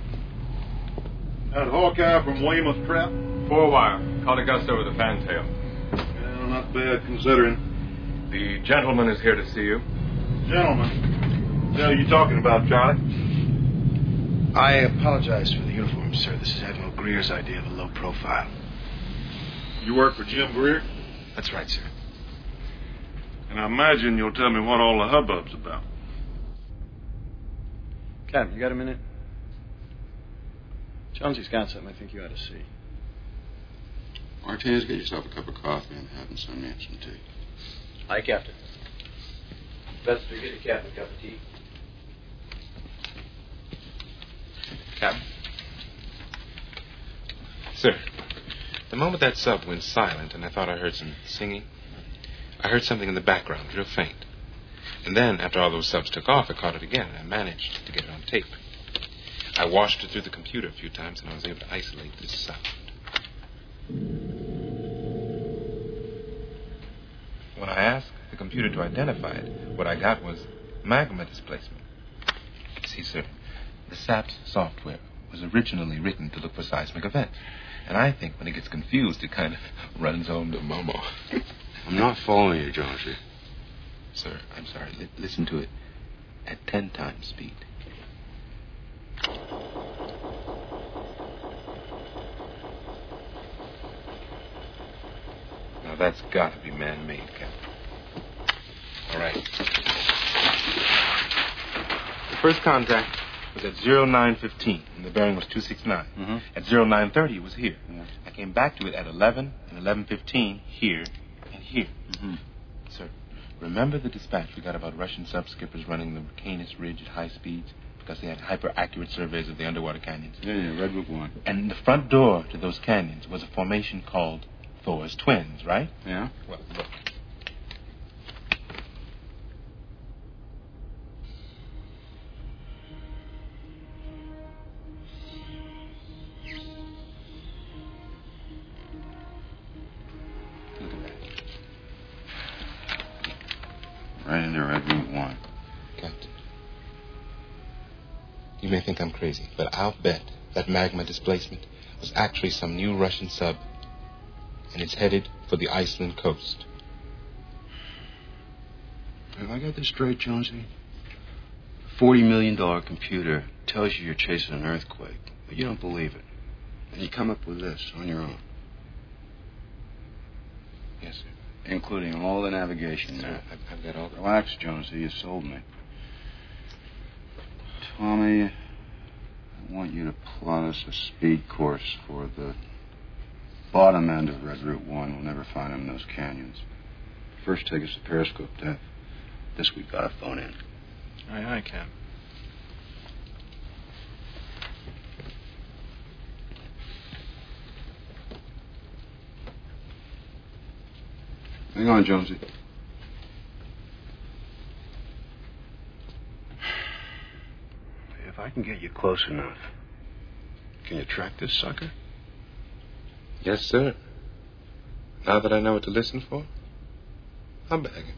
That Hawkeye from Weymouth Trap? Four wire. Caught a gust over the fantail. Yeah, not bad considering. The gentleman is here to see you. Gentlemen, what are you talking about, Charlie? I apologize for the uniform, sir. This is Admiral Greer's idea of a low profile. You work for Jim Greer? That's right, sir. And I imagine you'll tell me what all the hubbub's about. Captain, you got a minute? Jonesy's got something I think you ought to see. Martinez, get yourself a cup of coffee and have him send me some tea. Aye, Captain. Best to get the captain a cup of tea. Captain? Sir, the moment that sub went silent and I thought I heard some singing, I heard something in the background, real faint. And then, after all those subs took off, I caught it again, and I managed to get it on tape. I washed it through the computer a few times, and I was able to isolate this sound. When I asked the computer to identify it, what I got was magma displacement. See, sir, the S A P S software was originally written to look for seismic events. And I think when it gets confused, it kind of runs home to Momo. I'm not following you, Jonesy. Sir, I'm sorry. L- listen to it at ten times speed. Now, that's got to be man-made, Captain. All right. The first contact was at zero nine fifteen, and the bearing was two sixty-nine. Mm-hmm. At zero nine thirty, it was here. Yeah. I came back to it at eleven and eleven fifteen, here and here. Mm-hmm. Sir, remember the dispatch we got about Russian sub-skippers running the Canis Ridge at high speeds because they had hyper-accurate surveys of the underwater canyons? Yeah, yeah, Redwood one. And the front door to those canyons was a formation called Thor's Twins, right? Yeah. Well, look. Look at that. Right in there, Redwood one. Captain, you may think I'm crazy, but I'll bet that magma displacement was actually some new Russian sub, and it's headed for the Iceland coast. Have I got this straight, Jonesy? A forty million dollars computer tells you you're chasing an earthquake, but you don't believe it. And you come up with this on your own. Yes, sir. Including all the navigation. Sir, I've, I've got all the... Relax, Jonesy. You sold me. Tommy, I want you to plot us a speed course for the bottom end of Red Route one. We'll never find him in those canyons. First, take us to periscope depth. This we've got to phone in. Aye, aye, Cap. Hang on, Jonesy. If I can get you close enough, can you track this sucker? Yes, sir. Now that I know what to listen for, I'm begging.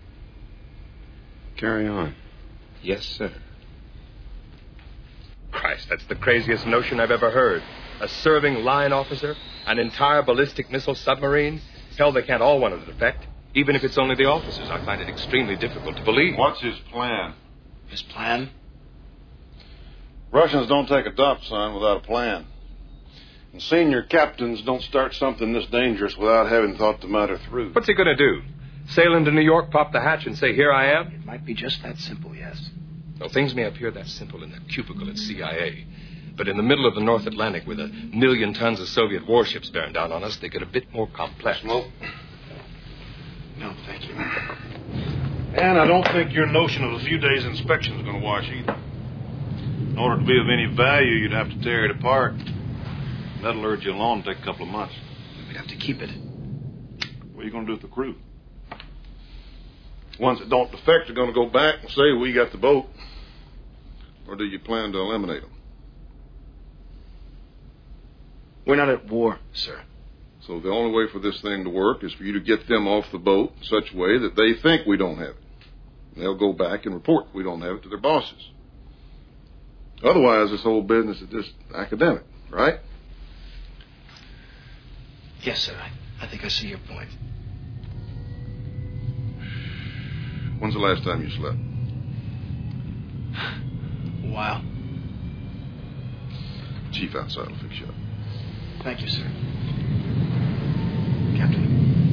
Carry on. Yes, sir. Christ, that's the craziest notion I've ever heard. A serving line officer? An entire ballistic missile submarine? Hell, they can't all want it to defect. Even if it's only the officers, I find it extremely difficult to believe. What's his plan? His plan? Russians don't take a dump, son, without a plan. And senior captains don't start something this dangerous without having thought the matter through. What's he going to do? Sail into New York, pop the hatch, and say, here I am? It might be just that simple, yes. Well, things may appear that simple in that cubicle at C I A. But in the middle of the North Atlantic, with a million tons of Soviet warships bearing down on us, they get a bit more complex. Smoke? No, thank you. And I don't think your notion of a few days' inspection is going to wash either. In order to be of any value, you'd have to tear it apart. That'll urge you along to take a couple of months. We'd have to keep it. What are you going to do with the crew? Ones that don't defect are going to go back and say, we got the boat. Or do you plan to eliminate them? We're not at war, sir. So the only way for this thing to work is for you to get them off the boat in such a way that they think we don't have it. And they'll go back and report we don't have it to their bosses. Otherwise, this whole business is just academic, right? Yes, sir. I, I think I see your point. When's the last time you slept? A while. Chief outside will fix you up. Thank you, sir. Captain.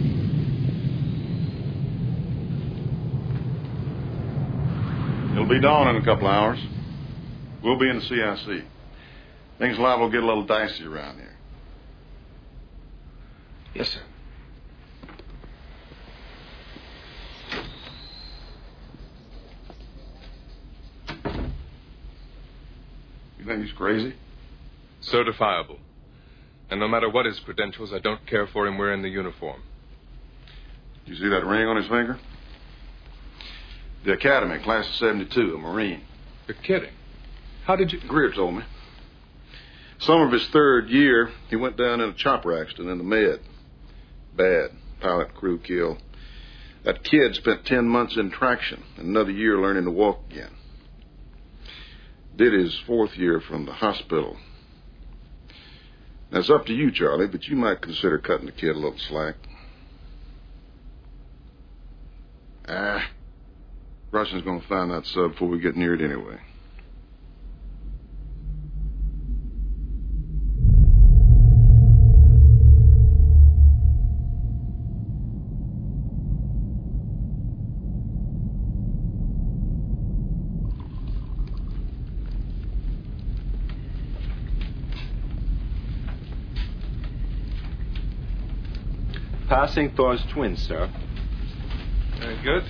It'll be dawn in a couple of hours. We'll be in the C I C. Things liable to get a little dicey around here. Yes, sir. You think he's crazy? Certifiable. And no matter what his credentials, I don't care for him wearing the uniform. You see that ring on his finger? The Academy, class of seventy-two, a Marine. You're kidding. How did you... Greer told me. Summer of his third year, he went down in a chopper accident in the Med. Bad. Pilot and crew killed. That kid spent ten months in traction and another year learning to walk again. Did his fourth year from the hospital That's up to you, Charlie, but you might consider cutting the kid a little slack. Ah, Russian's gonna find that sub before we get near it anyway. Passing Thor's twin, sir. Very good.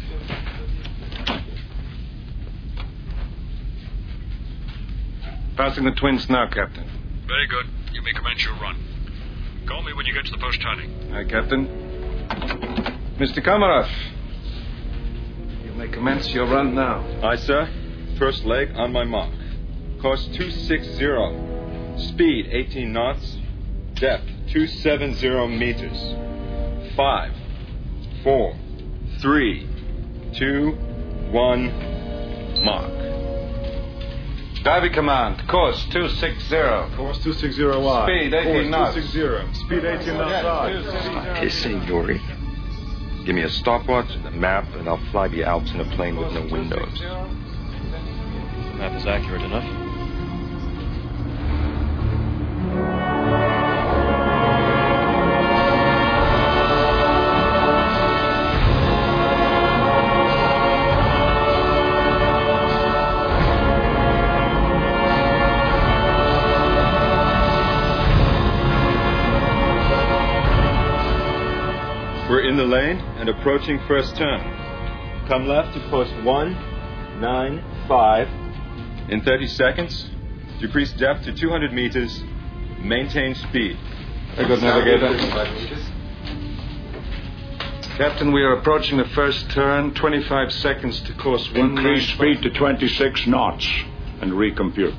Passing the twins now, Captain. Very good. You may commence your run. Call me when you get to the post turning. Aye, Captain. Mister Komarov, you may commence your run now. Aye, sir. First leg on my mark. Course two sixty. Speed eighteen knots. Depth two seventy meters. Five, four, three, two, one, mark. Diving command, course two sixty. Course two sixty Y. Speed eighteen knots. two sixty. Speed eighteen knots. Okay, senori. Give me a stopwatch and a map, and I'll fly the Alps in a plane with no windows. The map is accurate enough. We're in the lane and approaching first turn. Come left to course one nine five. In thirty seconds, decrease depth to two hundred meters. Maintain speed. Very good, navigator. Captain, we are approaching the first turn. twenty-five seconds to course one. Increase speed to twenty-six knots and recompute.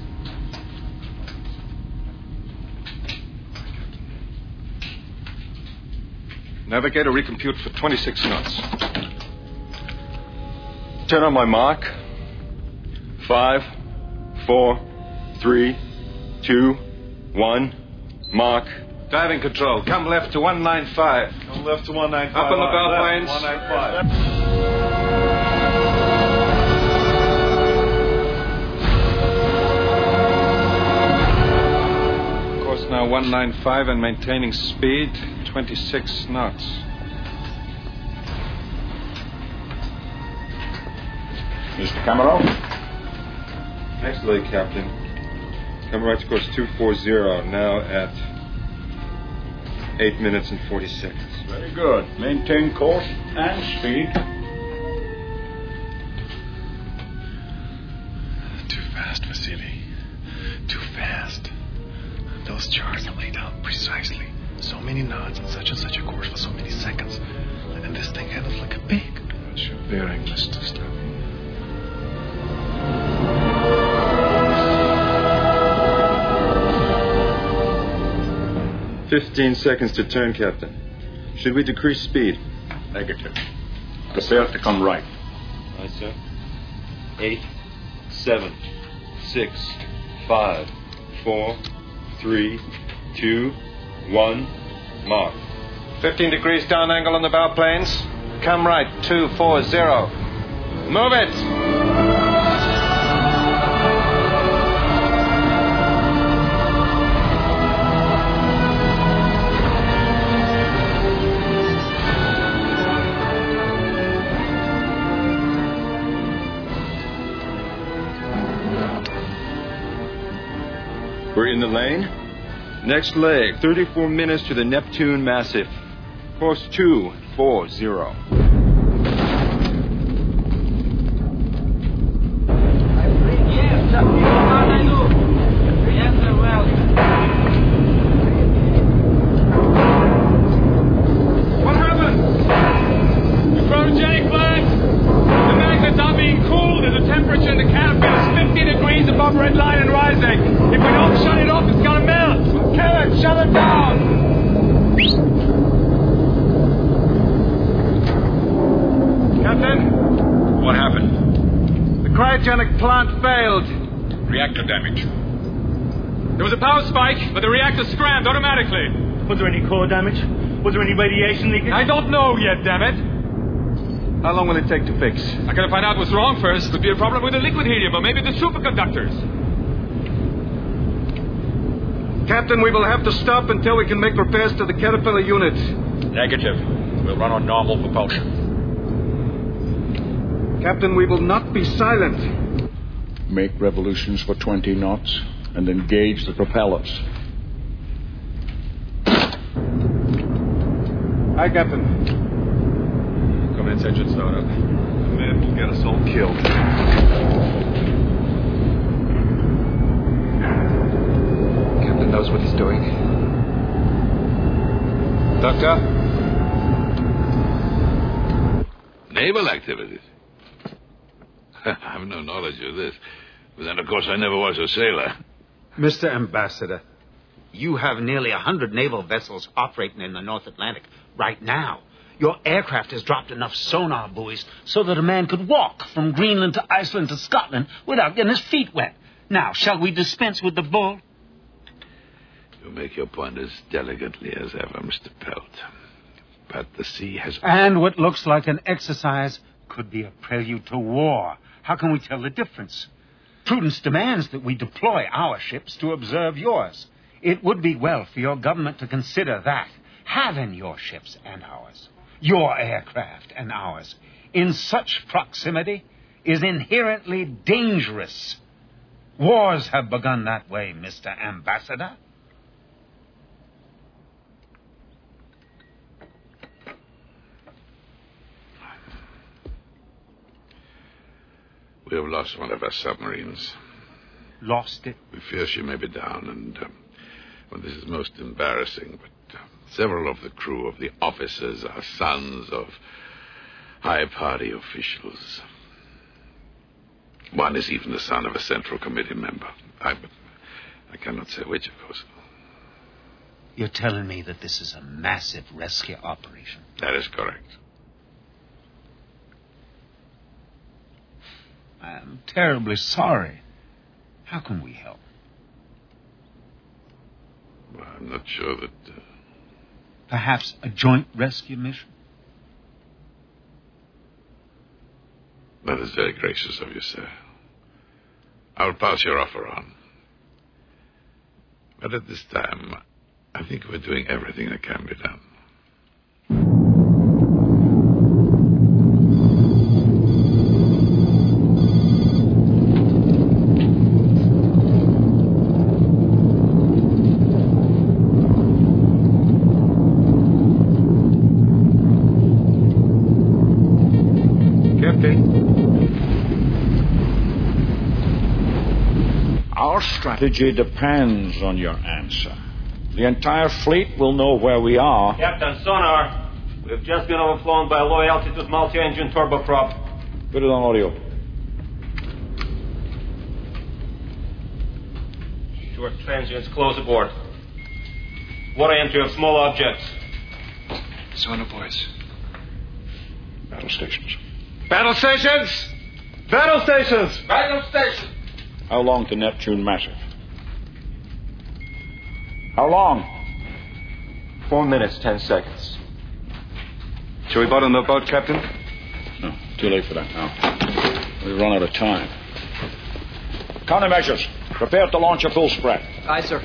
Navigator, recompute for twenty-six knots. Turn on my mark. Five, four, three, two, one, mark. Diving control, come left to one nine five. Come left to one nine five. Up on the bell planes. one nine five. Course now one nine five and maintaining speed twenty-six knots. Mister Komarov? Next leg, Captain. Come right to course two forty, now at eight minutes and forty seconds. Very good. Maintain course and speed. Too fast, Vasily. Too fast. Those charts are laid out precisely. So many knots on such and such a course for so many seconds. And this thing handles like a pig. What's your bearing, Mister Slavin? Fifteen seconds to turn, Captain. Should we decrease speed? Negative. Prepare to come right. Aye, sir. Eight, seven, six, five, four, three, two, one, mark. fifteen degrees down angle on the bow planes. Come right, two four zero. Move it! We're in the lane. Next leg, thirty-four minutes to the Neptune Massif. Course two forty. What happened? The cryogenic plant. The magnets are being cooled and the temperature in the canopy is fifty degrees above red line and rising. If we don't shut it off, it's gonna melt. Kill it, shut it down. Captain? What happened? The cryogenic plant failed. Reactor damage. There was a power spike, but the reactor scrammed automatically. Was there any core damage? Was there any radiation leakage? I don't know yet, damn it. How long will it take to fix? I gotta find out what's wrong first. Could be a problem with the liquid helium, or maybe the superconductors. Captain, we will have to stop until we can make repairs to the Caterpillar unit. Negative. We'll run on normal propulsion. Captain, we will not be silent. Make revolutions for twenty knots and engage the propellers. Hi, Captain. Commence engine startup. The man will get us all killed. Captain knows what he's doing. Doctor? Naval activities? I have no knowledge of this. But then, of course, I never was a sailor. Mister Ambassador, you have nearly a hundred naval vessels operating in the North Atlantic right now. Your aircraft has dropped enough sonar buoys so that a man could walk from Greenland to Iceland to Scotland without getting his feet wet. Now, shall we dispense with the bull? You make your point as delicately as ever, Mister Pelt. But the sea has... And what looks like an exercise could be a prelude to war. How can we tell the difference? Prudence demands that we deploy our ships to observe yours. It would be well for your government to consider that. Having your ships and ours, your aircraft and ours, in such proximity is inherently dangerous. Wars have begun that way, Mister Ambassador. We have lost one of our submarines. Lost it? We fear she may be down, and, um, well, this is most embarrassing, but uh, several of the crew of the officers are sons of high party officials. One is even the son of a Central Committee member. I, I cannot say which, of course. You're telling me that this is a massive rescue operation? That is correct. I'm terribly sorry. How can we help? Well, I'm not sure that... Uh... Perhaps a joint rescue mission? That is very gracious of you, sir. I'll pass your offer on. But at this time, I think we're doing everything that can be done. Our strategy depends on your answer. The entire fleet will know where we are. Captain, sonar. We've just been overflown by a low-altitude multi-engine turboprop. Put it on audio. Short transients close aboard. Water entry of small objects. Sonar boys. Battle stations. Battle stations! Battle stations! Battle stations! How long to Neptune Massive? How long? Four minutes, ten seconds. Shall we bottom the boat, Captain? No, too late for that now. We've run out of time. Countermeasures. Prepare to launch a full spread. Aye, sir.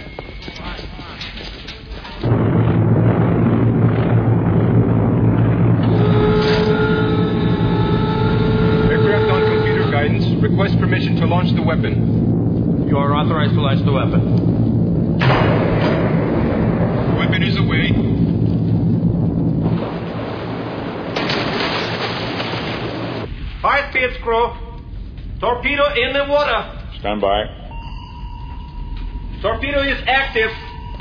Aircraft on computer guidance. Request permission to launch the weapon. You are authorized to launch the weapon. Weapon is away. High speed screw. Torpedo in the water. Stand by. Torpedo is active.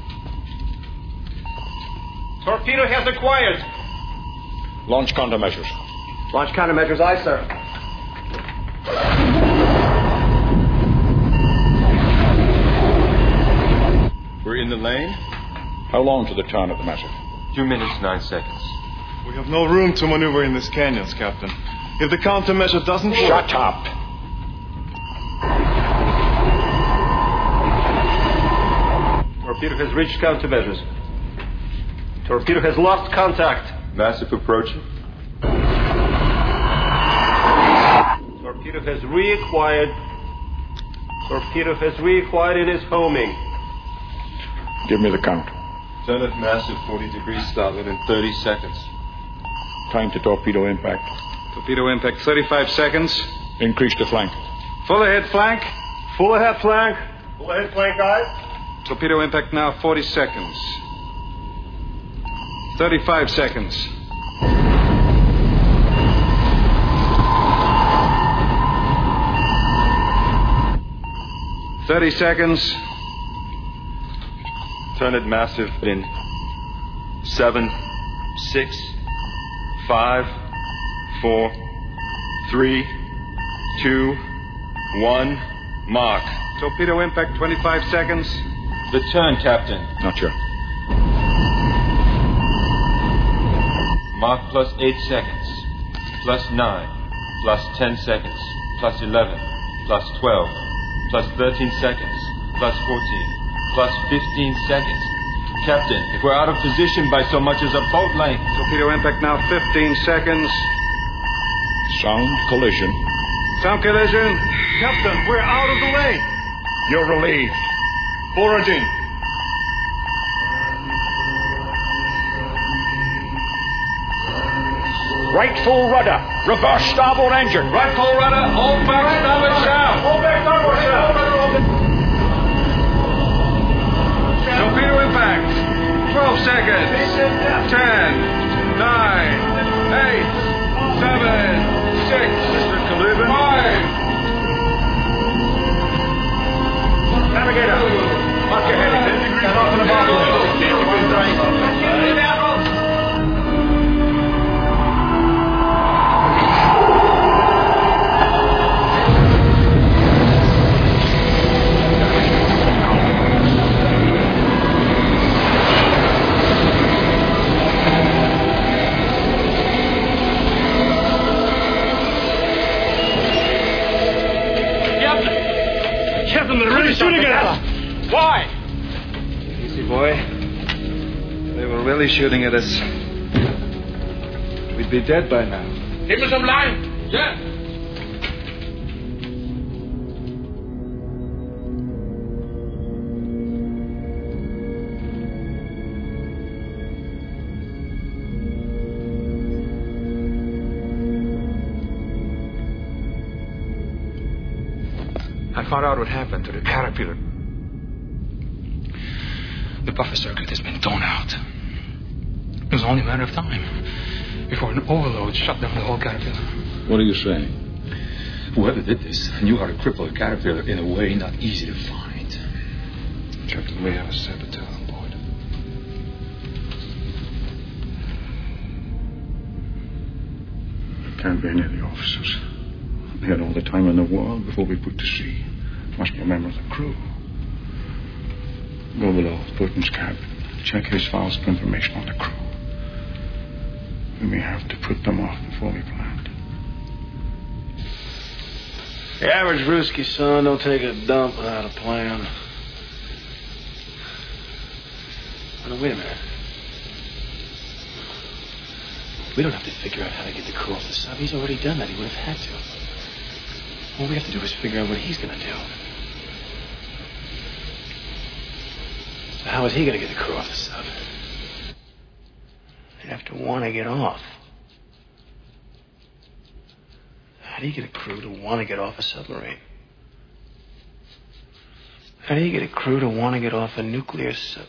Torpedo has acquired. Launch countermeasures. Launch countermeasures, aye, sir. We're in the lane. How long to the turn of the Massive? Two minutes, nine seconds. We have no room to maneuver in these canyons, Captain. If the countermeasure doesn't work... Shut up! Torpedo has reached countermeasures. Torpedo has lost contact. Massive approaching. Torpedo has reacquired. Torpedo has reacquired and is homing. Give me the count. Turn at massive forty degrees starboard in thirty seconds. Time to torpedo impact. Torpedo impact, thirty-five seconds. Increase the flank. Full ahead flank. Full ahead flank. Full ahead flank, guys. Torpedo impact now, forty seconds. thirty-five seconds. thirty seconds. Turn it massive in seven, six, five, four, three, two, one, mark. Torpedo impact, twenty-five seconds. The turn, Captain. Not sure. Mark plus eight seconds. Plus nine. Plus ten seconds. Plus eleven. Plus twelve. Plus thirteen seconds. Plus fourteen. Plus fifteen seconds. Captain, if we're out of position by so much as a boat length. Torpedo impact now, fifteen seconds. Sound collision. Sound collision. Captain, we're out of the lane. You're relieved. Foraging. Right full rudder. Reverse starboard engine. Right full rudder. Hold back starboard shaft. Hold back starboard shaft. Torpedo impact. twelve seconds. ten, nine, eight, seven, six, five. Navigator. Mark your heading. ten degrees off in the bottom. Captain, they're really shooting at us. Why? Easy, boy. They were really shooting at us. We'd be dead by now. Give me some line. Yeah. I found out what happened to the Caterpillar. The buffer circuit has been thrown out. It was only a matter of time before an overload shut down the whole Caterpillar. What are you saying? Whoever did this knew how to cripple a Caterpillar in a way not easy to find. Captain, we have a saboteur on board. It can't be any of the officers. We had all the time in the world before we put to sea. Must be a member of the crew. Go below, Putin's cabin. Check his files for information on the crew. We may have to put them off before we planned. The average Ruski son don't take a dump without a plan. Oh, no, wait a minute. We don't have to figure out how to get the crew off the sub. He's already done that. He would have had to. All we have to do is figure out what he's going to do. So how is he going to get the crew off the sub? They'd have to want to get off. How do you get a crew to want to get off a submarine? How do you get a crew to want to get off a nuclear sub?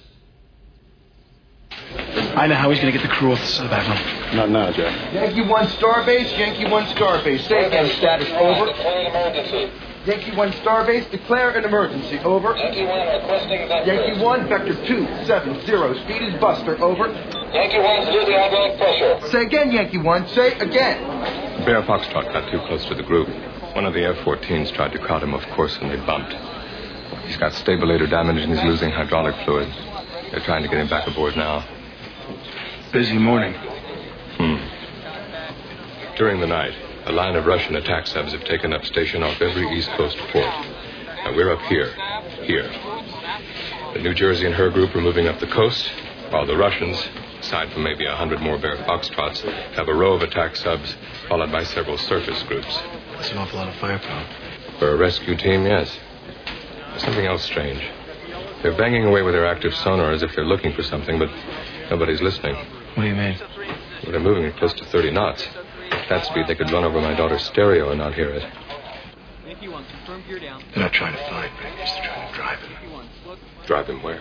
I know how he's going to get the crew off the sub, Admiral. Not now, Jack. Yankee one Starbase, Yankee one Starbase. Say again, status, over. Yankee one Starbase, declare an emergency, over. Yankee one requesting vector. Yankee one, vector two seven zero, speed is Buster, over. Yankee one's losing hydraulic pressure. Say again, Yankee one, say again. Bear Foxtrot got too close to the group. One of the F fourteens tried to crowd him off course and they bumped. He's got stabilator damage and he's losing hydraulic fluid. They're trying to get him back aboard now. Busy morning. Hmm. During the night, a line of Russian attack subs have taken up station off every East Coast port. Now we're up here. Here. The New Jersey and her group are moving up the coast, while the Russians, aside from maybe a hundred more Bear Foxtrots, have a row of attack subs, followed by several surface groups. That's an awful lot of firepower. For a rescue team, yes. There's something else strange. They're banging away with their active sonar as if they're looking for something, but nobody's listening. What do you mean? Well, they're moving at close to thirty knots. At that speed, they could run over my daughter's stereo and not hear it. They're not trying to find Vegas. They're trying to drive him. Drive him where?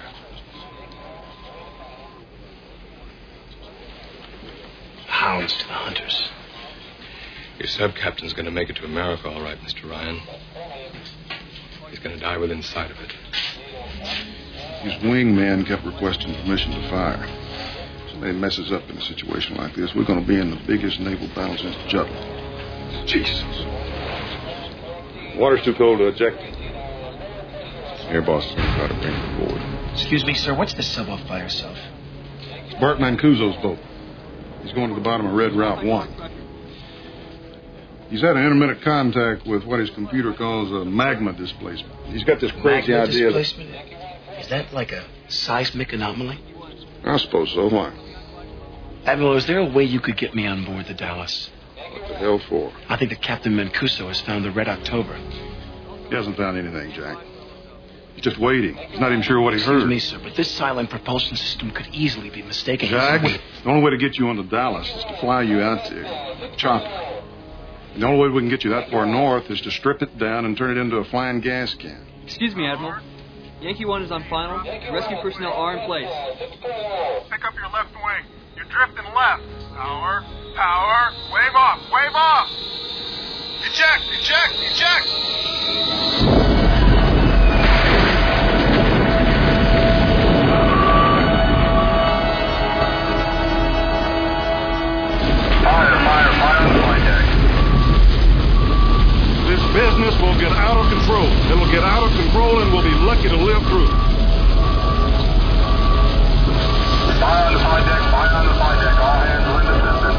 Hounds to the hunters. Your sub-captain's going to make it to America, all right, Mister Ryan. He's going to die within sight of it. His wingman kept requesting permission to fire. If somebody messes up in a situation like this, we're going to be in the biggest naval battle since Jutland. Jesus. Water's too cold to eject. Air boss is going to try to bring it aboard. Excuse me, sir. What's the sub off by herself? It's Bart Mancuso's boat. He's going to the bottom of Red Route one. He's had an intermittent contact with what his computer calls a magma displacement. He's got this crazy magma idea displacement? That... Is that like a seismic anomaly? I suppose so. Why? Admiral, is there a way you could get me on board the Dallas? What the hell for? I think that Captain Mancuso has found the Red October. He hasn't found anything, Jack. He's just waiting. He's not even sure what he Excuse heard. me, sir, but this silent propulsion system could easily be mistaken. Jack, the only way to get you onto Dallas is to fly you out there. Chopper. And the only way we can get you that far north is to strip it down and turn it into a flying gas can. Excuse me, Admiral. Yankee one is on final. Rescue personnel are in place. Pick up your left wing. You're drifting left. Power, power. Wave off, wave off. Eject, eject, eject. Fire, fire, fire on the flight deck. This business will get out of control. It'll get out of control and we'll be lucky to live through it. Fire on the flight deck, fire on the flight deck. All hands are in the system.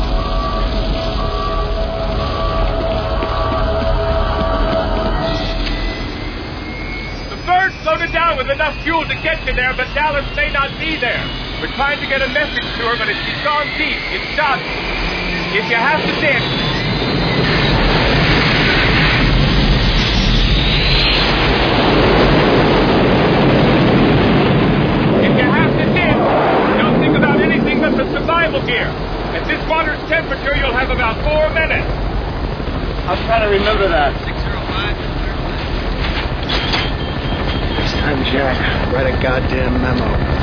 The bird's loaded down with enough fuel to get you there, but Dallas may not be there. We're trying to get a message to her, but if she's gone deep, it's done. If you have to dip... If you have to dip, don't think about anything but the survival gear. At this water's temperature, you'll have about four minutes. I'll try to remember that. Next time, Jack, write a goddamn memo.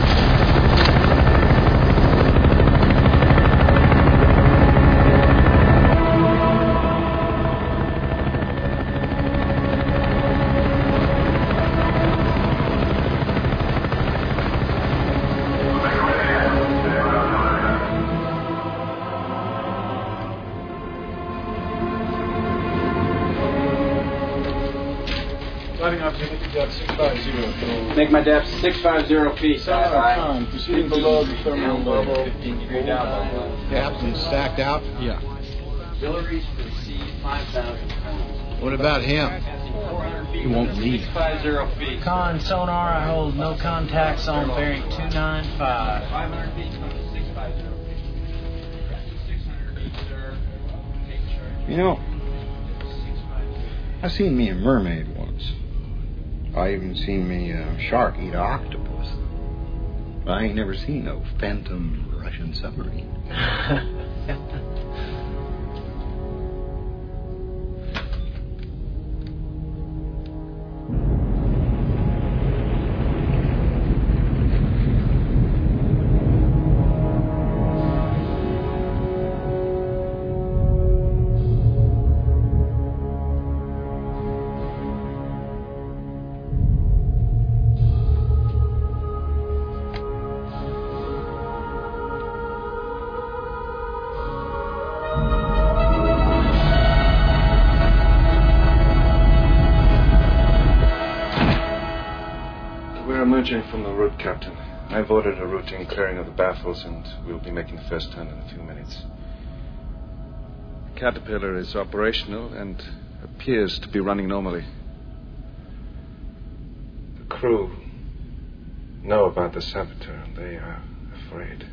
Make my depth six five zero feet. Time. Proceeding below the thermal level. fifteen degree down level. Captain stacked out? Yeah. Auxiliaries for C five thousand pounds. What about him? He won't leave. six five zero feet. Con sonar, I hold no contacts on bearing two nine five. five hundred feet from six five zero feet. six hundred feet, sir. You know, I seen me a mermaid once. I even seen me a shark eat an octopus. But I ain't never seen no phantom Russian submarine. Emerging from the route, Captain. I've ordered a routine clearing of the baffles, and we'll be making the first turn in a few minutes. Caterpillar is operational and appears to be running normally. The crew know about the saboteur. They are afraid.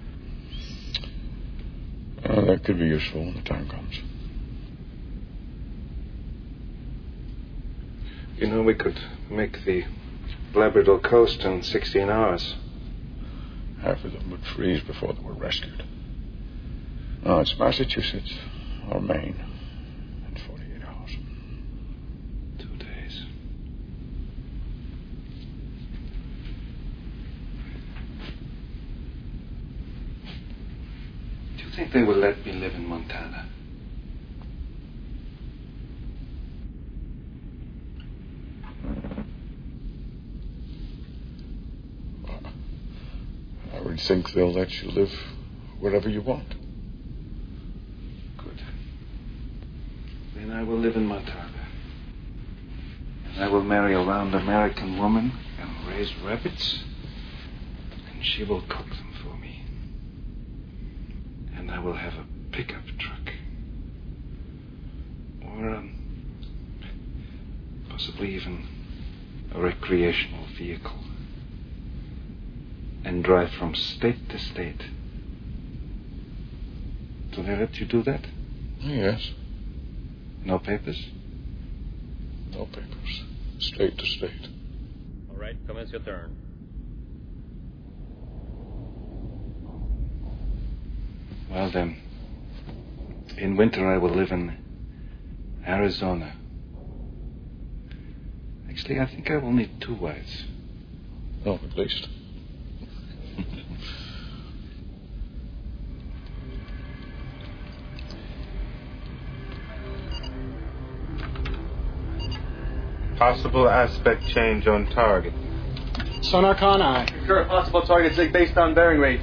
Uh, that could be useful when the time comes. You know, we could make the Labrador coast in sixteen hours. Half of them would freeze before they were rescued. No, it's Massachusetts or Maine in forty-eight hours. Two days. Do you think they will let me live in Montana? I would think they'll let you live wherever you want. Good. Then I will live in Montana. And I will marry a round American woman and raise rabbits. And she will cook them for me. And I will have a pickup truck. Or um, possibly even a recreational vehicle. And drive from state to state. Do they let you do that? Yes. No papers? No papers. State to state. All right, commence your turn. Well, then, in winter I will live in Arizona. Actually, I think I will need two wives. No, at least. Possible aspect change on target. Sonar con eye. Concur, possible target sig based on bearing rates.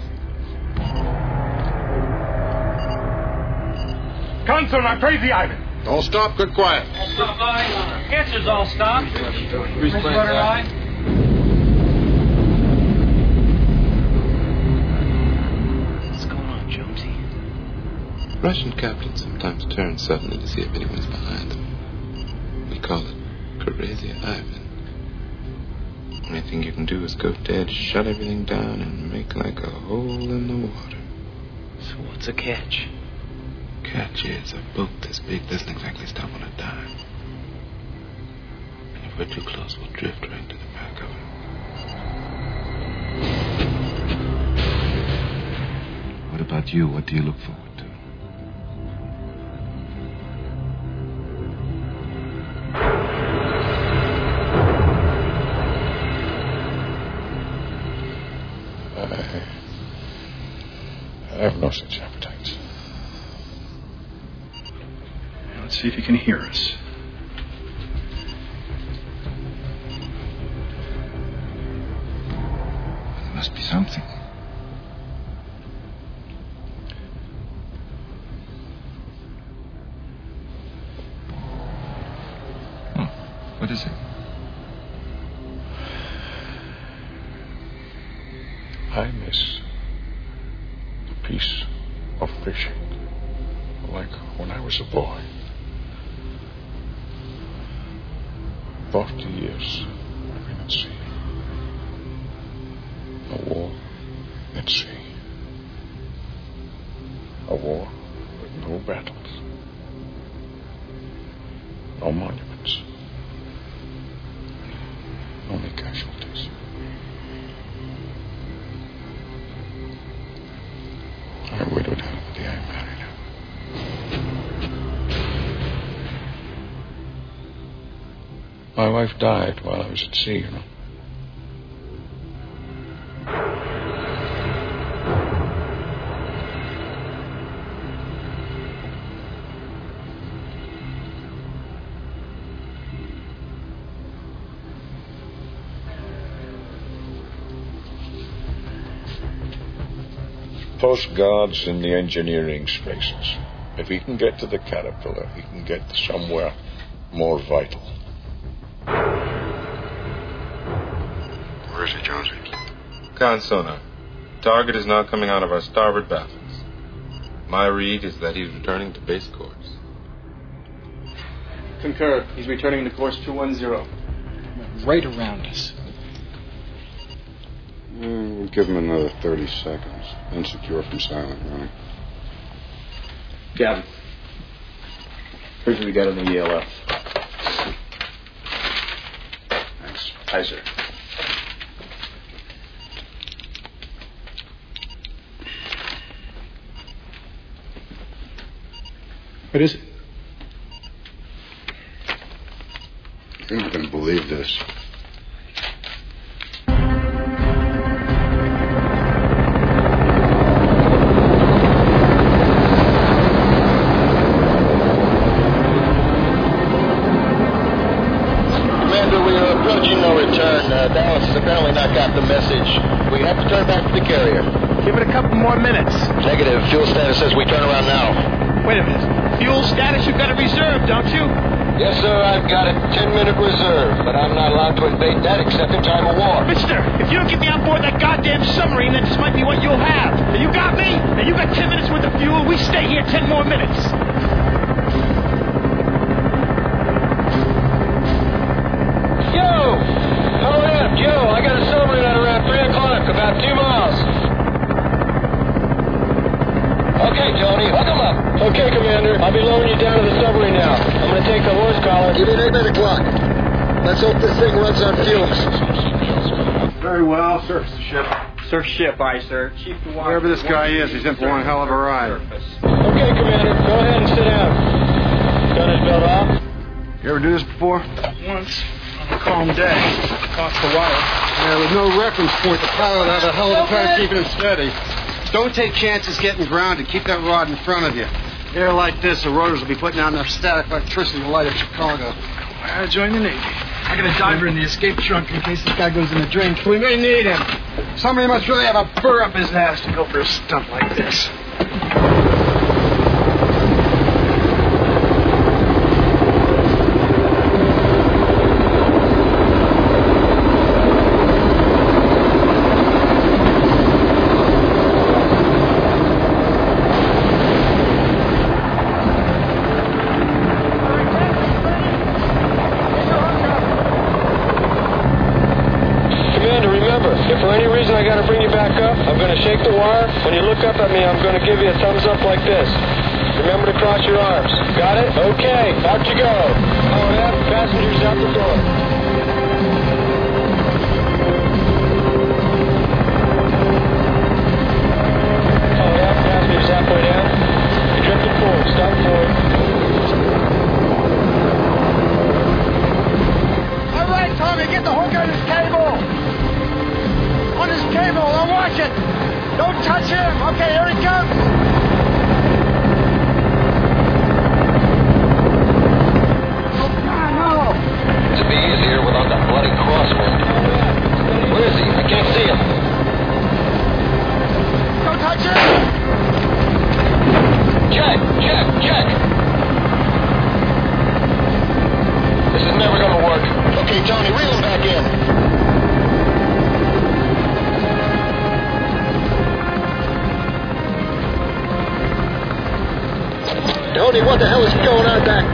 Consonar, crazy Ivan. All stop, good quiet. Stop line. Answers all stop. Cruise plans Rudder out. line. What's going on, Jonesy? Russian captains sometimes turn suddenly to see if anyone's behind them. We call it crazy Ivan. Only thing you can do is go dead, shut everything down, and make like a hole in the water. So what's a catch? Catch is a boat this big doesn't exactly stop on a dime. And if we're too close, we'll drift right to the back of it. What about you? What do you look forward to? I have no such appetites. Let's see if you can hear us. There must be something. Oh, what is it? I miss the peace of fishing, like when I was a boy. Forty years I've been at sea. A war at sea. A war with no battles. No monuments. Only casualties. I widowed her the day I married her. My wife died while I was at sea, you know. Suppose God's in the engineering spaces. If he can get to the caterpillar, he can get to somewhere more vital. Where is he, Jonesy? Consonar. Target is now coming out of our starboard baffles. My read is that he's returning to base course. Concur. He's returning to course two one zero. Right around us. Give him another thirty seconds. Then secure from silent running. Gavin. Here's what we got on the E L F. Thanks. Hi, sir. What is it? You're not going to believe this. Dallas has apparently not got the message. We have to turn back to the carrier. Give it a couple more minutes. Negative. Fuel status says we turn around now. Wait a minute. Fuel status? You've got a reserve, don't you? Yes, sir. I've got a ten-minute reserve, but I'm not allowed to invade that except in time of war. Mister, if you don't get me on board that goddamn submarine, then this might be what you'll have. Now, you got me? Now, you got ten minutes worth of fuel. We stay here ten more minutes. Joe, I got a submarine at around three o'clock, about two miles. Okay, Tony, hook him up. Okay, Commander. I'll be lowering you down to the submarine now. I'm going to take the horse collar. Give me an eight-minute clock. Let's hope this thing runs on fumes. Very well. Surface the ship. Surf ship, aye, sir. Chief the water. Wherever this guy is, he's in for one hell of a ride. Okay, Commander. Go ahead and sit down. Gun is built off. You ever do this before? Once. A calm day. Cost a while. Yeah, with no reference point, the pilot had a hell of a time keeping it steady. Don't take chances getting grounded. Keep that rod in front of you. Air like this, the rotors will be putting out enough static electricity to light up Chicago. I join the Navy. I got a diver in the escape trunk in case this guy goes in the drain. We may need him. Somebody must really have a Burr up his ass to go for a stunt like this. Shake the wire. When you look up at me, I'm going to give you a thumbs up like this. Remember to cross your arms. Got it? Okay, out you go. Oh, yeah, passengers out the door. Oh, yeah, passengers halfway down. You're drifting forward. Stop forward. All right, Tommy, get the hook on his cable. On his cable, I'll watch it. Don't touch him! Okay, here he comes! Oh, God, no! It'd be easier without that bloody crosswind. Where is he? I can't see him. Don't touch him! Check! Check! Check! This is never gonna work. Okay, Tony, reel him back in. Tony, what the hell is going on back?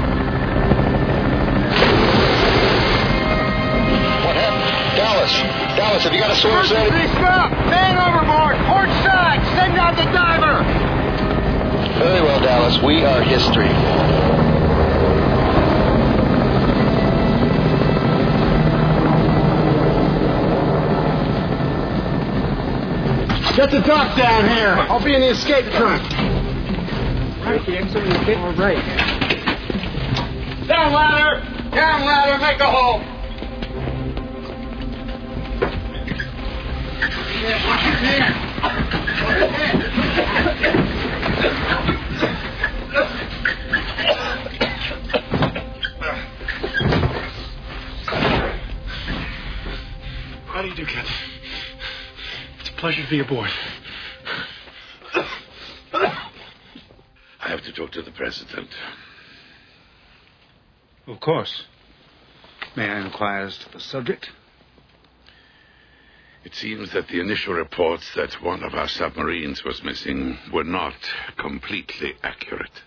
What happened? Dallas. Dallas, have you got a source ready? Stop! Man overboard! Port side! Send out the diver! Very well, Dallas. We are history. Get the dock down here. I'll be in the escape trunk. Right, the exit in the pit. All right. Down ladder! Down ladder, make a hole! How do you do, Captain? It's a pleasure to be aboard. I have to talk to the President. Of course. May I inquire as to the subject? It seems that the initial reports that one of our submarines was missing were not completely accurate.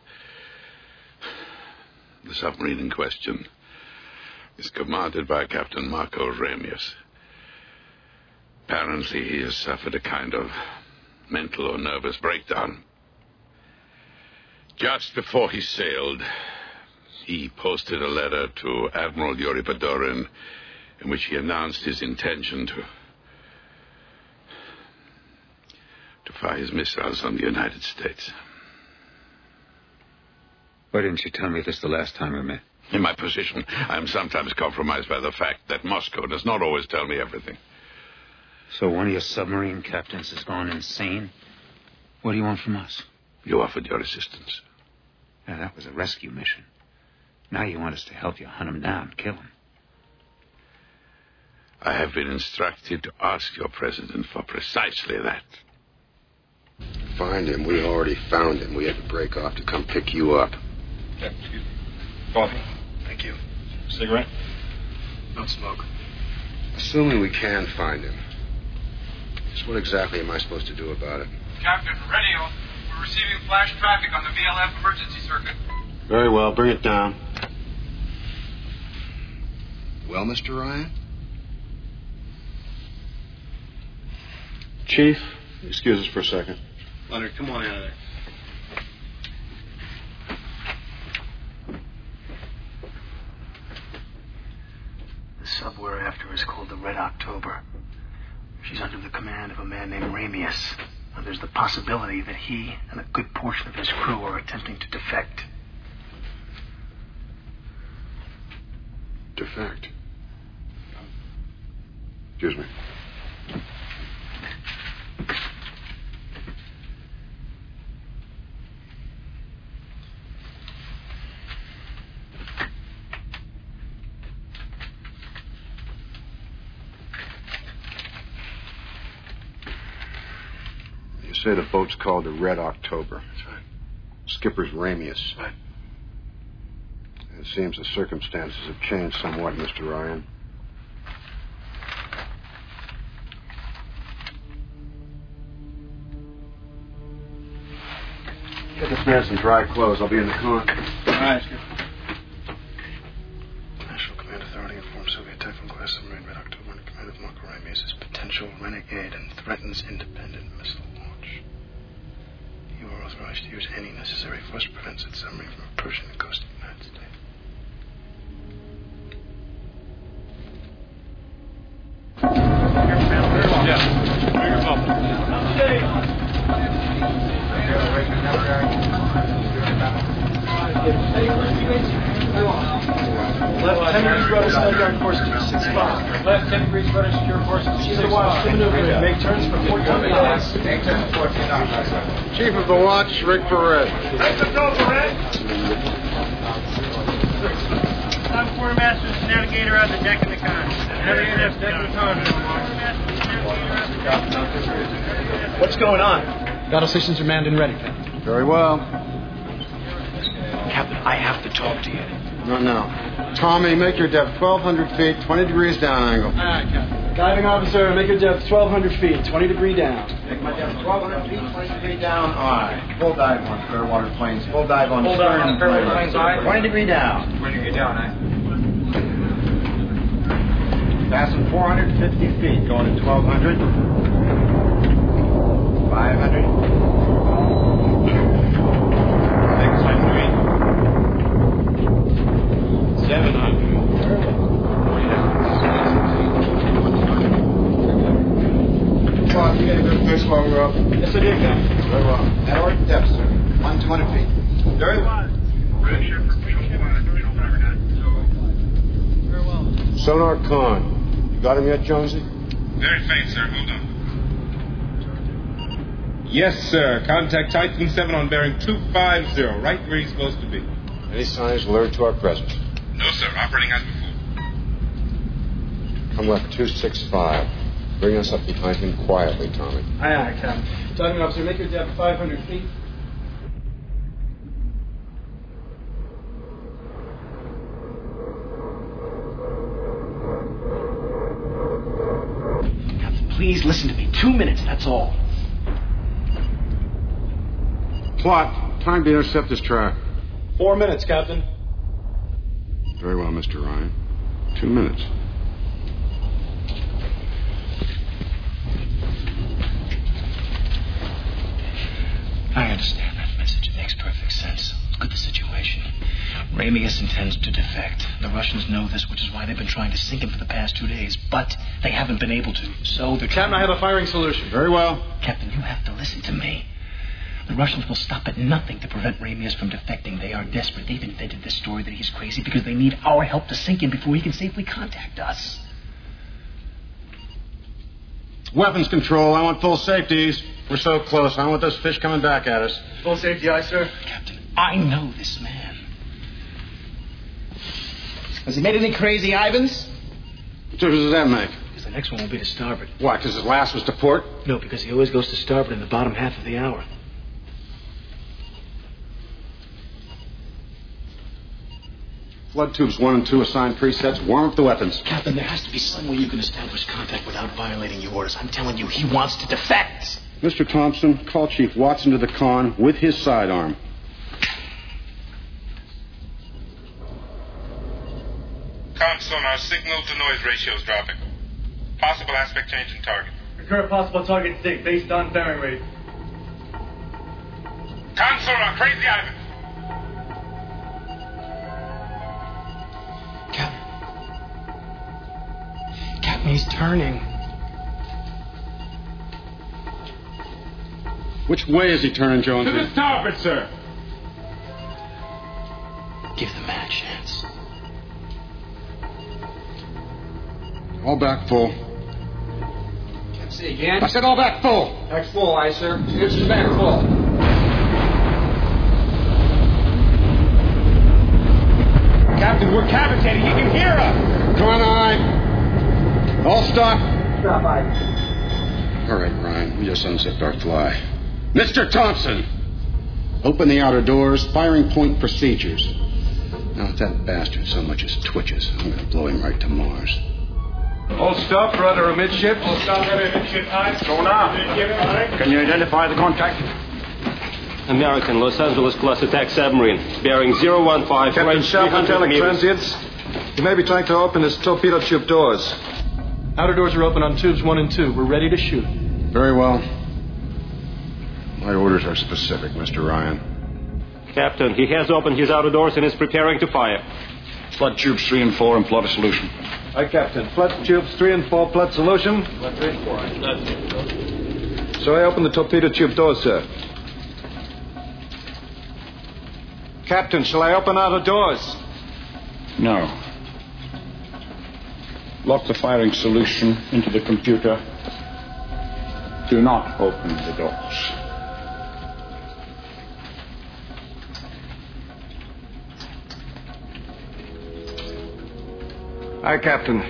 The submarine in question is commanded by Captain Marco Ramius. Apparently, he has suffered a kind of mental or nervous breakdown. Just before he sailed, he posted a letter to Admiral Yuri Padorin in which he announced his intention to to fire his missiles on the United States. Why didn't you tell me this the last time we met? In my position, I am sometimes compromised by the fact that Moscow does not always tell me everything. So one of your submarine captains has gone insane? What do you want from us? You offered your assistance. Yeah, that was a rescue mission. Now you want us to help you hunt him down, kill him. I have been instructed to ask your president for precisely that. Find him. We already found him. We had to break off to come pick you up. Yeah, excuse me. Coffee. Thank you. Cigarette? Don't smoke. Assuming we can find him, just what exactly am I supposed to do about it? Captain, radio. We're receiving flash traffic on the V L F emergency circuit. Very well. Bring it down. Well, Mister Ryan? Chief, excuse us for a second. Leonard, come on out of there. The sub we're after is called the Red October. She's under the command of a man named Ramius. Now, there's the possibility that he and a good portion of his crew are attempting to defect. Defect? Excuse me. You say the boat's called the Red October. That's right. Skipper's Ramius. Right. It seems the circumstances have changed somewhat, Mister Ryan. Get this man some dry clothes. I'll be in the con. All right, Skipper. National Command Authority informs Soviet Typhoon class submarine Red October under command of Marco Ramius is potential renegade and threatens independent missile launch. You are authorized to use any necessary force to prevent said submarine from approaching the coast of the United States. Left ten degrees rudder, snow guard course two six five. Left ten degrees rudder, secure course two six five. Make turns for fourteen knots. Make turns for fourteen knots. Chief of the watch, Rick Perez. That's the go, Perez. I'm quartermaster and navigator on the deck of the con. Navigator on the deck of the con. What's going on? Battle stations are manned and ready, Captain. Very well. Captain, I have to talk to you. Not now. Tommy, make your depth twelve hundred feet, twenty degrees down angle. All right, Captain. Diving officer, make your depth twelve hundred feet, twenty degree down. Make my depth twelve hundred feet, twenty degree down. Aye. Full dive on Clearwater Plains. Full dive on Full dive on Clearwater Plains. Aye. twenty degree down. twenty degree down, aye. Passing four hundred fifty feet, going to twelve hundred. five hundred. six hundred. seven hundred. Come on, you get a good fish while we're up. Yes, I did, Captain. Very well. At our depth, sir. one hundred twenty feet. Very well. Very well. Sonar con. You got him yet, Jonesy? Very faint, sir. Hold on. Yes, sir. Contact Titan seven on bearing two five zero, right where he's supposed to be. Any signs alert to our presence? No, sir. Operating as before. Come left two six five. Bring us up behind him quietly, Tommy. Aye, aye, Captain. Diving officer, make your depth five hundred feet. Captain, please listen to me. Two minutes, that's all. Plot, time to intercept this track. Four minutes, Captain. Very well, Mister Ryan. Two minutes. understand that message. It makes perfect sense. Look at the situation. Ramius intends to defect. The Russians know this, which is why they've been trying to sink him for the past two days. But they haven't been able to. So they're... Captain, I have a firing solution. Very well. Captain, you have to listen to me. The Russians will stop at nothing to prevent Ramius from defecting. They are desperate. They've invented this story that he's crazy because they need our help to sink him before he can safely contact us. Weapons control. I want full safeties. We're so close. I want those fish coming back at us. Full safety, aye, sir. Captain, I know this man. Has he made any crazy Ivans? What difference does that make? Because the next one will be to starboard. Why, because his last was to port? No, because he always goes to starboard in the bottom half of the hour. Flood tubes one and two assigned presets. Warm up the weapons. Captain, there has to be some way you can establish contact without violating your orders. I'm telling you, he wants to defect. Mister Thompson, call Chief Watson to the con with his sidearm. Con sonar signal to noise ratios dropping. Possible aspect change in target. The current possible target dig based on bearing rate. Con sonar, crazy Ivan. Captain, he's turning. Which way is he turning, Jones? To the starboard, sir. Give the man a chance. All back full. Let's see again. I said all back full. Back full, aye, sir. Here's back full. Captain, we're cavitating. You can hear us. Come on, aye. All stop. Stop, aye. All right, Ryan. We just unzipped our fly. Mister Thompson! Open the outer doors. Firing point procedures. Now, if that bastard so much as twitches, I'm going to blow him right to Mars. All stop, rudder amidship. All stop, rudder amidship. Aye. Sonar. Can you identify the contact? American Los Angeles class attack submarine, bearing zero one five, range three hundred meters. Transients. You may be trying to open his torpedo tube doors. Outer doors are open on tubes one and two. We're ready to shoot. Very well. My orders are specific, Mister Ryan. Captain, he has opened his outer doors and is preparing to fire. Flood tubes three and four and plot a solution. Aye, Captain. Flood tubes three and four, flood solution. Flood three and four. So I open the torpedo tube doors, sir. Captain, shall I open outer doors? No. Lock the firing solution into the computer. Do not open the doors. Aye, Captain.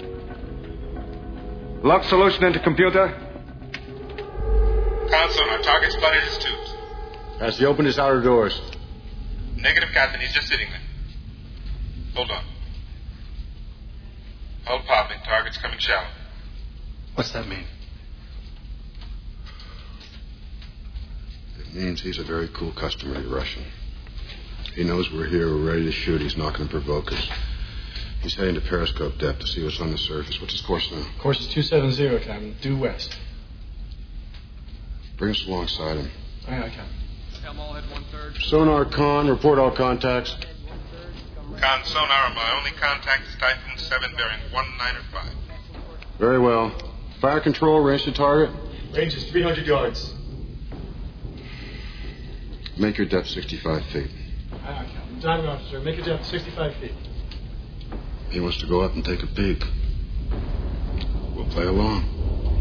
Lock solution into computer. Console, our target spotted his tubes. Has he opened his outer doors? Negative, Captain. He's just sitting there. Hold on. Hold popping. Target's coming shallow. What's that mean? It means he's a very cool customer, the Russian. He knows we're here, we're ready to shoot. He's not going to provoke us. He's heading to periscope depth to see what's on the surface. What's his course now? Course is two seven zero, Captain. Due west. Bring us alongside him. Aye, aye, Captain. Sonar con, report all contacts. Con sonar, my only contact is Typhoon seven bearing one nine five. Very well. Fire control, range to target? Range is three hundred yards. Make your depth sixty-five feet. Aye, aye, Captain. Diving officer, make it depth sixty-five feet. He wants to go up and take a peek. We'll play along.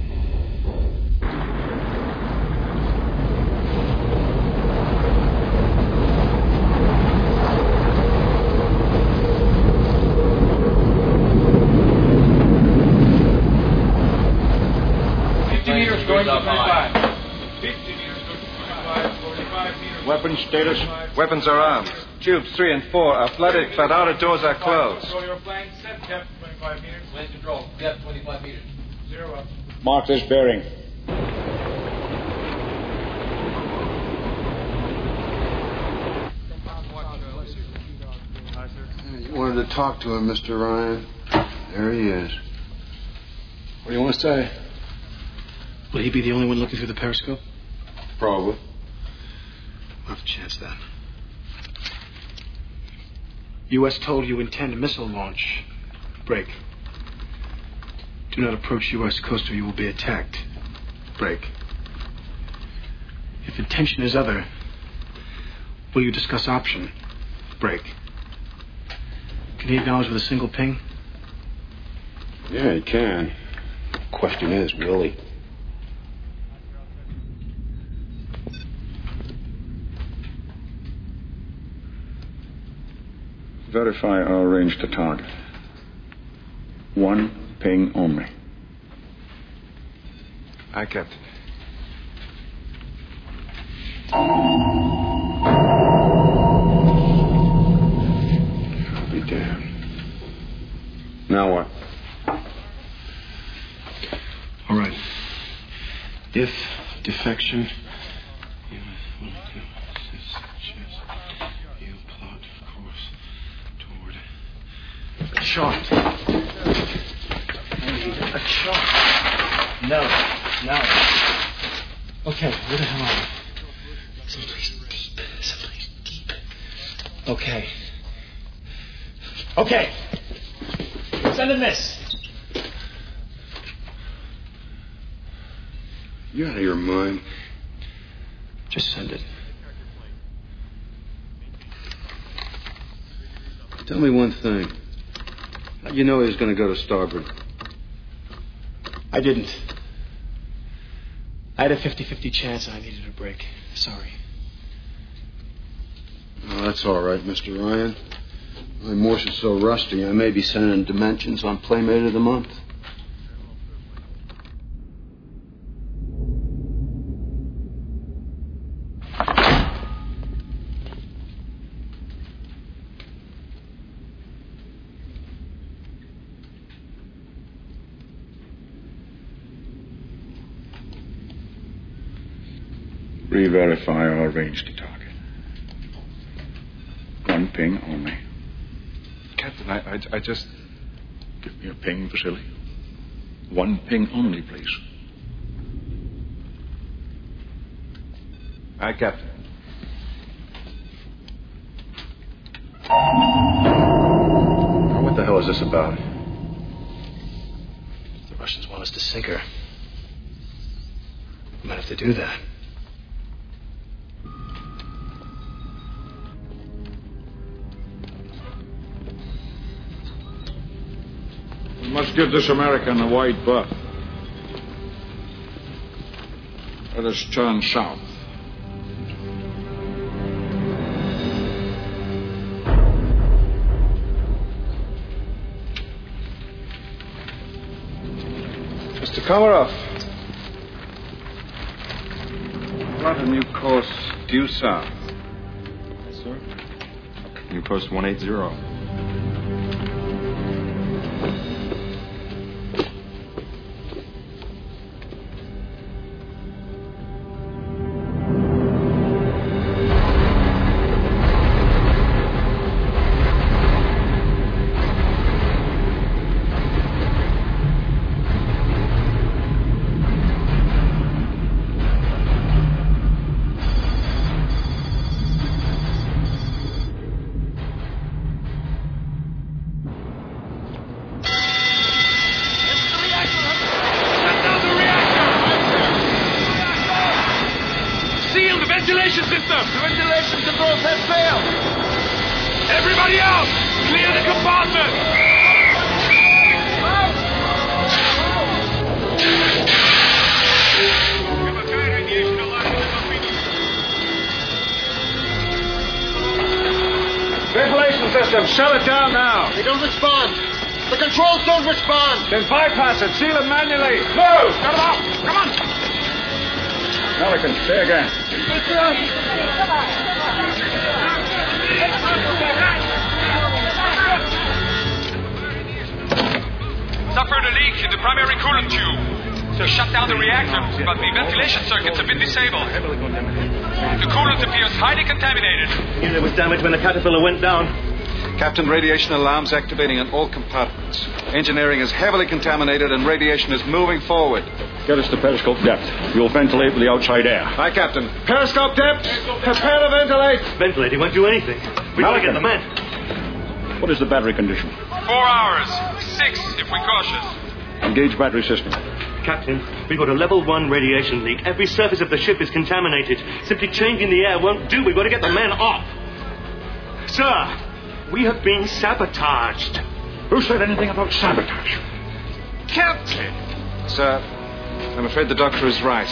fifty meters going to twenty-five. fifty meters going to twenty-five. forty-five meters. Weapon status? Weapons are armed. Tubes three and four are flooded, but outer doors are closed. Control your flank. Set depth twenty-five meters. Land control, depth twenty-five meters. Zero up. Mark this bearing. You wanted to talk to him, Mister Ryan. There he is. What do you want to say? Will he be the only one looking through the periscope? Probably. Not a chance, then. U S told you intend a missile launch. Break. Do not approach U S coast or you will be attacked. Break. If intention is other, will you discuss option? Break. Can he acknowledge with a single ping? Yeah, he can. Question is, will he? Verify our range to target. One ping only. Aye, Captain. I'll be damned. Now what? All right. If defection, you plot course toward a shot. A shot. No. No. Okay, where the hell are we? Someplace deep. Someplace deep. Okay. Okay. Send a miss. You out of your mind? Just send it. Tell me one thing. How'd you know he was going to go to starboard? I didn't. I had a fifty-fifty chance and I needed a break. Sorry. Oh, that's all right, Mister Ryan. My Morse is so rusty, I may be sending dimensions on Playmate of the Month. Re-verify our range to target. One ping only. Captain, I, I, I just... Give me a ping, Vasily. One ping only, please. Aye, Captain. Now, what the hell is this about? The Russians want us to sink her. We might have to do that. We must give this American a wide berth. Let us turn south. Mister Komarov. Plot a new course due south. Yes, sir. New course one eighty. Shut it down now. They don't respond. The controls don't respond. Then bypass it. Seal it manually. Move! Shut them out. Come on. Pelican, say again. Suffered a leak in the primary coolant tube. So shut down the reactor, but the ventilation circuits have been disabled. The coolant appears highly contaminated. Unit was damaged when the Caterpillar went down. Captain, radiation alarms activating in all compartments. Engineering is heavily contaminated and radiation is moving forward. Get us to periscope depth. You'll ventilate with the outside air. Aye, Captain. Periscope depth. Prepare to ventilate. Ventilate. Won't do anything. We gotta get the men. What is the battery condition? Four hours. Six, if we're cautious. Engage battery system. Captain, we've got a level one radiation leak. Every surface of the ship is contaminated. Simply changing the air won't do. We've got to get the men off. Sir, we have been sabotaged. Who said anything about sabotage? Captain! Sir, I'm afraid the doctor is right.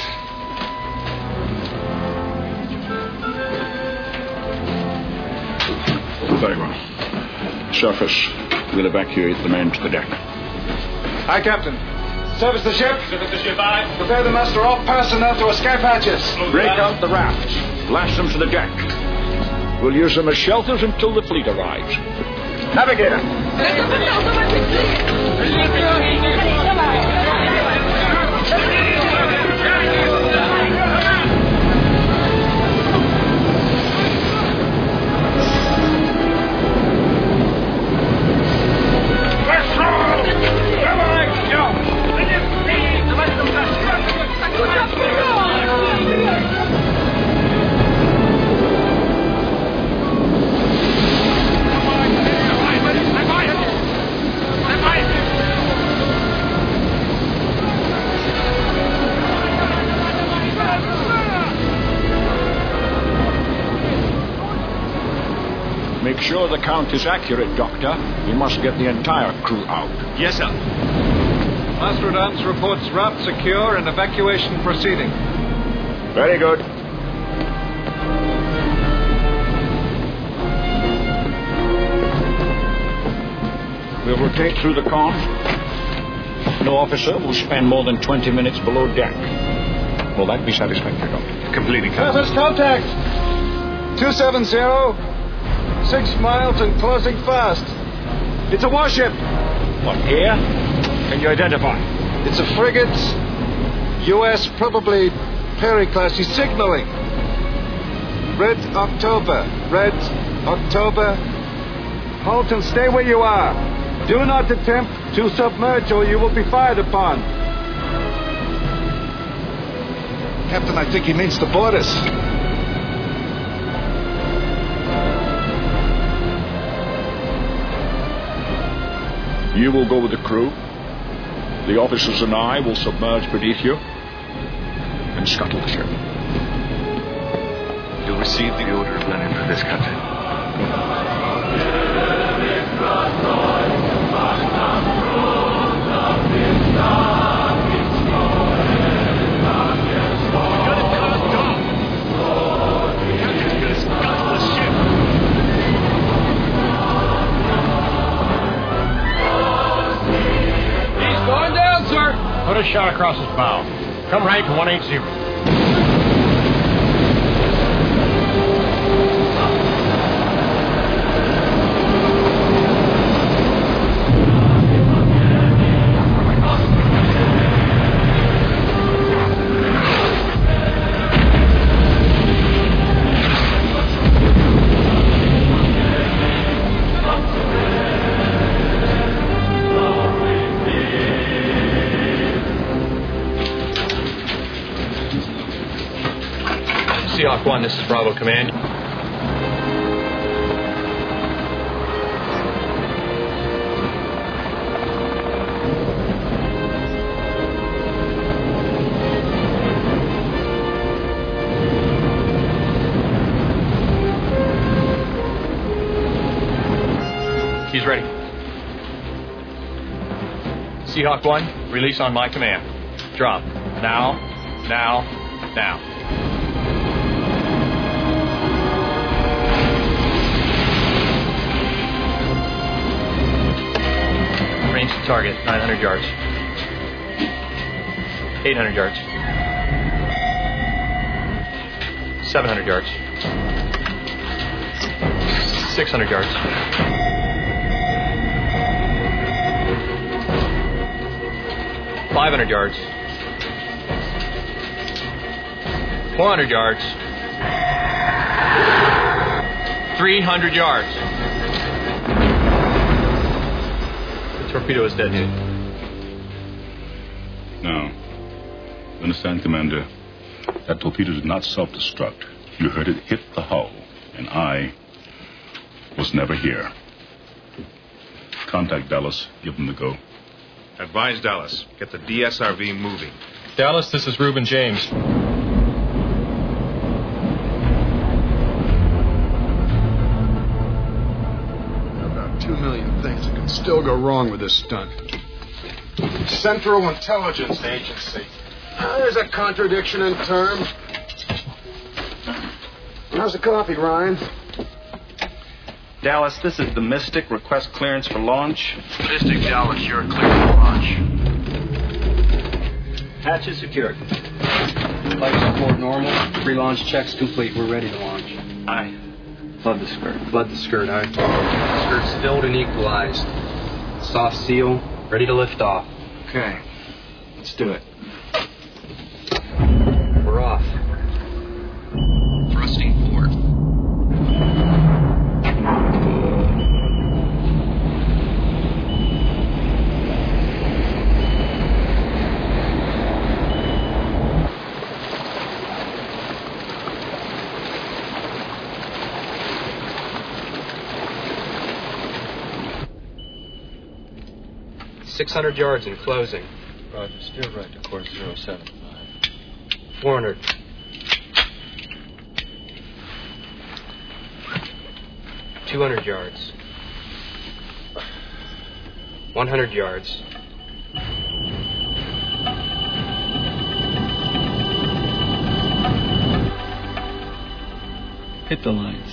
Very well. Surface. We'll evacuate the men to the deck. Aye, Captain. Service the ship. Service the ship, aye. Prepare the muster all personnel to escape hatches. Break out the rafts. Lash them to the deck. We'll use them as shelters until the fleet arrives. Navigator. Make sure the count is accurate, Doctor. We must get the entire crew out. Yes, sir. Mastrodance reports raft secure and evacuation proceeding. Very good. We'll rotate through the comms. No officer will spend more than twenty minutes below deck. Will that be satisfactory, Doctor? Completely. Surface contact! two seven zero. Six miles and closing fast. It's a warship. What, here? Can you identify? It's a frigate. U S, probably Perry class. He's signaling. Red October. Red October. Halt and stay where you are. Do not attempt to submerge or you will be fired upon. Captain, I think he means to board us. You will go with the crew. The officers and I will submerge beneath you and scuttle the ship. You'll receive the order of Lenin for this, Captain. Put a shot across his bow. Come rank one eighty. Seahawk one, this is Bravo Command. He's ready. Seahawk one, release on my command. Drop. Now, now, now. Range to target, nine hundred yards. eight hundred yards. seven hundred yards. six hundred yards. five hundred yards. four hundred yards. three hundred yards. The torpedo is detonated. No. Understand, Commander? That torpedo did not self-destruct. You heard it hit the hull, and I was never here. Contact Dallas. Give them the go. Advise Dallas. Get the D S R V moving. Dallas, this is Reuben James. About two million things that can still go wrong with this stunt. Central Intelligence Agency. Uh, there's a contradiction in terms. How's the coffee, Ryan? Dallas, this is the Mystic. Request clearance for launch. Mystic, Dallas, you're clear for launch. Hatch is secured. Life support normal. Pre-launch checks complete. We're ready to launch. Aye. Flood the skirt. Flood the skirt, aye. Skirt's filled and equalized. Soft seal, ready to lift off. Okay. Let's do it. We're off. Thrusting forward. six hundred yards in closing. Roger, steer right to course zero seven five. four hundred. two hundred yards. one hundred yards. Hit the lines.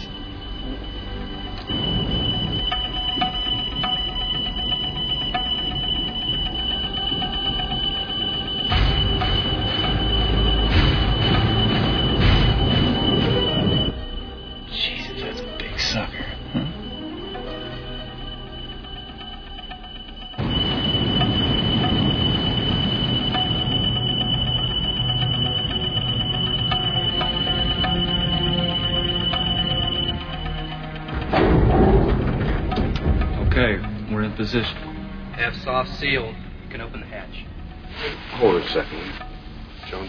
Position. Have soft sealed. You can open the hatch. Hold it a second. Jones.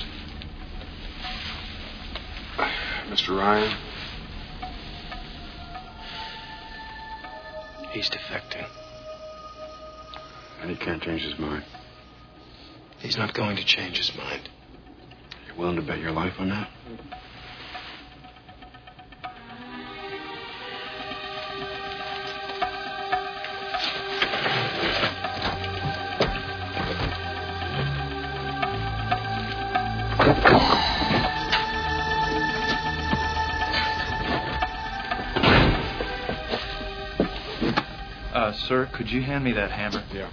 Mister Ryan. He's defecting. And he can't change his mind. He's not going to change his mind. You willing to bet your life on that? Uh, sir, could you hand me that hammer? Yeah.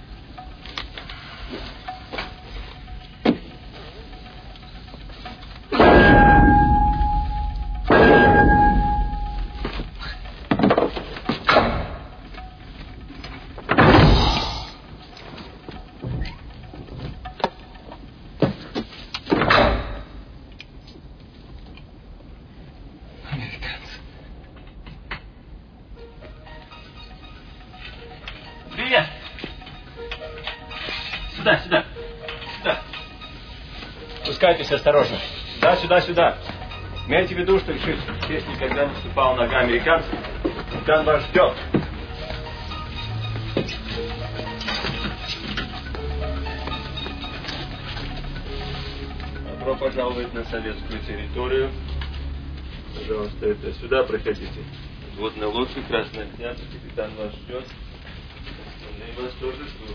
Сюда, сюда. Сюда. Спускайтесь осторожно. Да, сюда, сюда. Имейте в виду, что еще здесь никогда не ступала нога американцев. Капитан вас ждет. Добро пожаловать на советскую территорию. Пожалуйста, это сюда проходите. Подводная лодка, красная снята, капитан вас ждет. Остальные вас тоже ждут.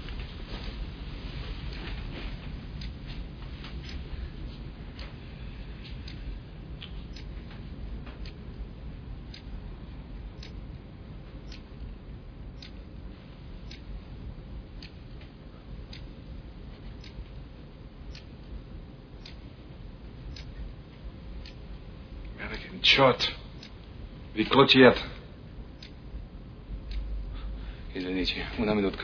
Черт. Виклотьет. Извините, одна минутка.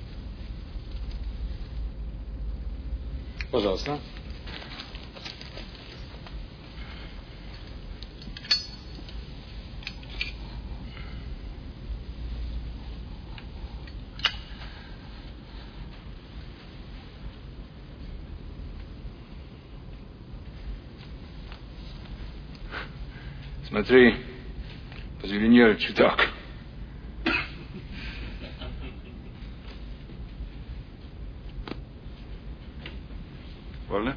Пожалуйста. Смотри, позеленеют чуток. Вольно?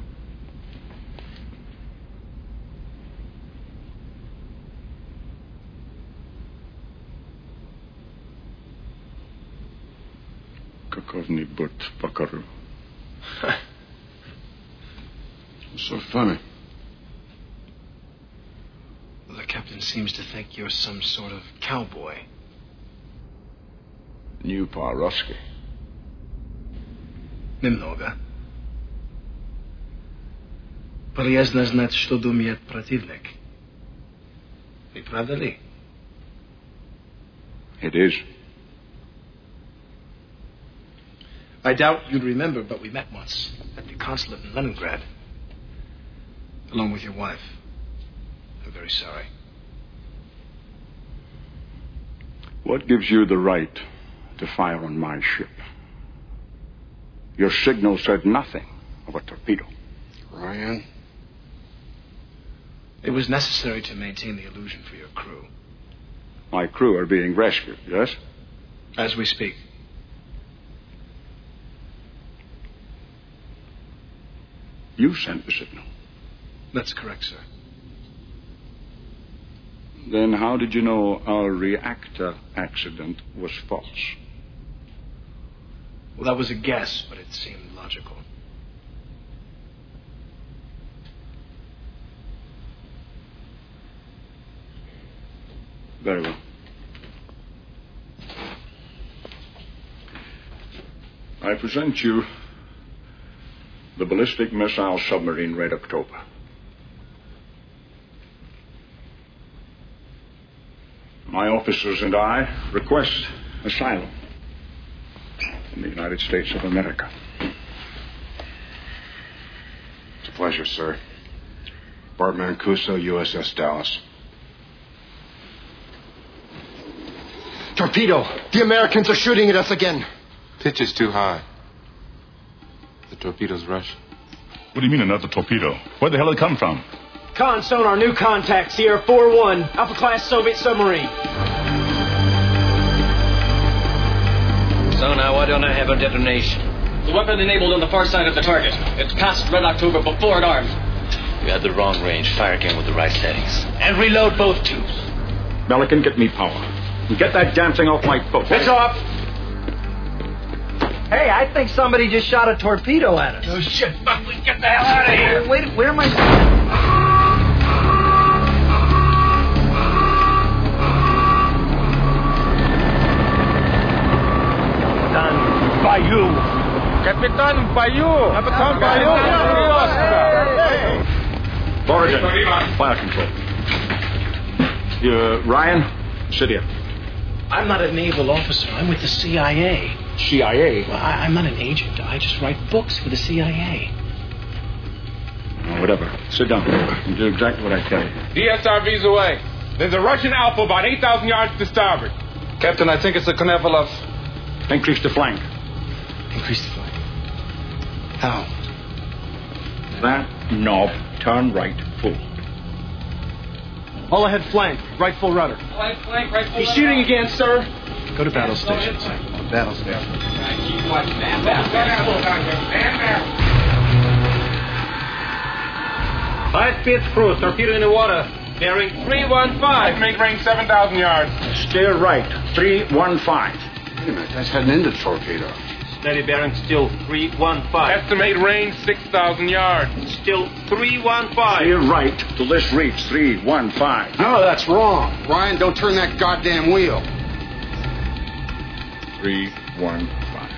Каков-нибудь покору. So funny. Well, the captain seems to think you're some sort of cowboy. New по-русски. Немного. Полезно знать, что думает противник. Не правда ли? It is. I doubt you'd remember, but we met once at the consulate in Leningrad, along with your wife. I'm very sorry. What gives you the right to fire on my ship? Your signal said nothing of a torpedo. Ryan? It was necessary to maintain the illusion for your crew. My crew are being rescued, yes? As we speak. You sent the signal. That's correct, sir. Then how did you know our reactor accident was false? Well, that was a guess, but it seemed logical. Very well. I present you the ballistic missile submarine Red October. My officers and I request asylum in the United States of America. It's a pleasure, sir. Bart Mancuso, U S S Dallas. Torpedo! The Americans are shooting at us again. Pitch is too high. The torpedo's Russian. What do you mean another torpedo? Where the hell did it come from? Con sonar, new contact, Sierra four one, Alpha class Soviet submarine. Sonar, why don't I have a detonation? The weapon enabled on the far side of the target. It's past Red October before it armed. You had the wrong range. Fire again with the right settings. And reload both tubes. Melican, get me power. And get that dancing off my boat. It's off! Hey, I think somebody just shot a torpedo at us. Oh, shit. Fuck, we get the hell out of here. Wait, where am I... Capitan Bayou. Capitan Bayou. Capitan Bayou. Origin, fire control. You, Ryan, sit here. I'm not a naval officer. I'm with the C I A. C I A? Well, I, I'm not an agent. I just write books for the C I A. Oh, whatever. Sit down and do exactly what I tell you. D S R V's away. There's a Russian Alpha about eight thousand yards to starboard. Captain, I think it's a Konevalov. Increase the flank. Increase the flank. How? That knob, turn right full. All ahead flank, right full rudder. All ahead flank, right full He's shooting again, sir. Go to battle stations. Battle station. Keep watching. Man down. Man down. High speed cruise, torpedo in the water. Bearing three one five. Make range seven thousand yards. Steer right, three one five. Wait a minute, that's heading into the torpedo. Steady bearing still three one five. Estimate range six thousand yards. Still three one five. Steer right till this reach, three one five. No, that's wrong. Ryan, don't turn that goddamn wheel. three one five.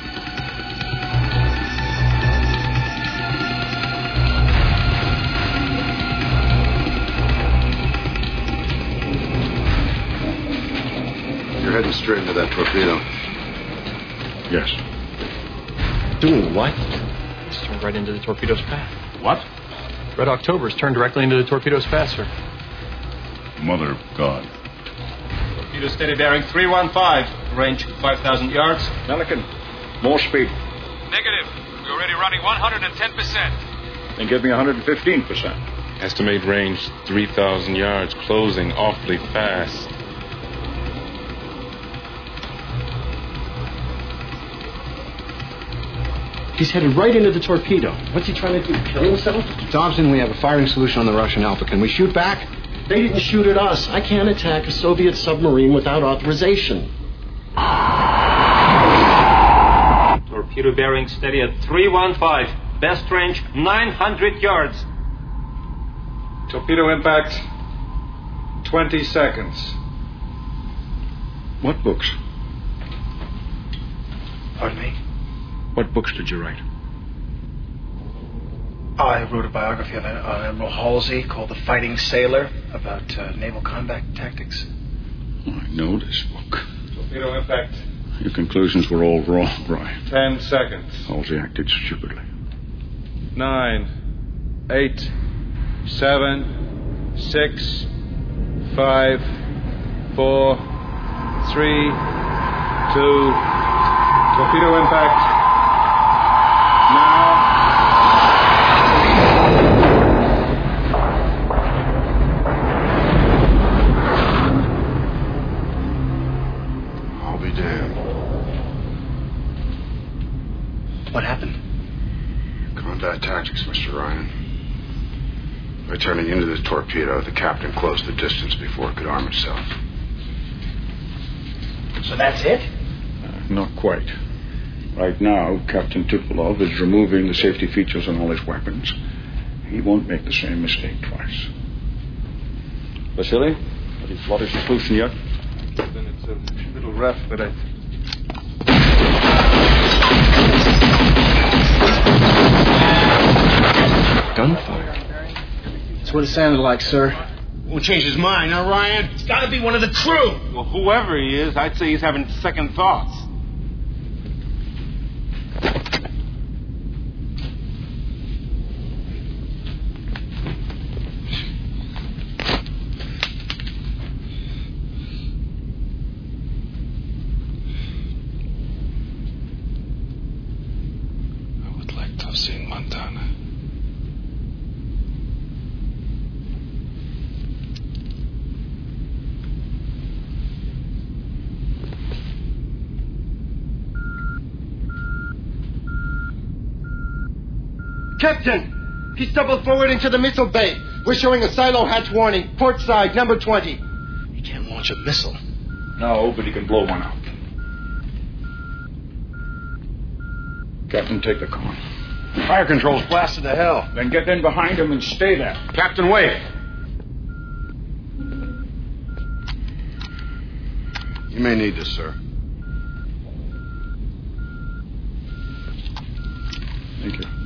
You're heading straight into that torpedo. Yes. Doing what? It's turned right into the torpedo's path. What? Red October's turned directly into the torpedo's path, sir. Mother of God. Torpedo steady bearing three one five. Range five thousand yards. Melican, more speed. Negative. We're already running one hundred ten percent. Then give me one hundred fifteen percent. Estimate range three thousand yards, closing awfully fast. He's headed right into the torpedo. What's he trying to do, kill himself? Dobson, we have a firing solution on the Russian Alpha. Can we shoot back? They didn't shoot at us. I can't attack a Soviet submarine without authorization. Torpedo bearing steady at three one five. Best range nine hundred yards. Torpedo impact, twenty seconds. What books? Pardon me? What books did you write? I wrote a biography of Admiral Halsey called The Fighting Sailor about uh, naval combat tactics. I know this book. Torpedo impact. Your conclusions were all wrong, Brian. Ten seconds. Halsey acted stupidly. Nine, eight, seven, six, five, four, three, two. Torpedo impact. Now. I'll be damned. What happened? Combat tactics, Mister Ryan. By turning into the torpedo, the captain closed the distance before it could arm itself. So that's it? Uh, not quite. Right now, Captain Tupolev is removing the safety features on all his weapons. He won't make the same mistake twice. Vasily, have you plotted your solution yet? Then it's a little rough, but I... Gunfire. That's what it sounded like, sir. Won't change his mind, huh, Ryan? It's got to be one of the crew. Well, whoever he is, I'd say he's having second thoughts. I would like to have seen Montana. Captain, he's doubled forward into the missile bay. We're showing a silo hatch warning. Port side, number twenty. He can't launch a missile. No, but he can blow one out. Captain, take the con. Fire control's blasted to hell. Then get in behind him and stay there. Captain, wait. You may need this, sir. Thank you.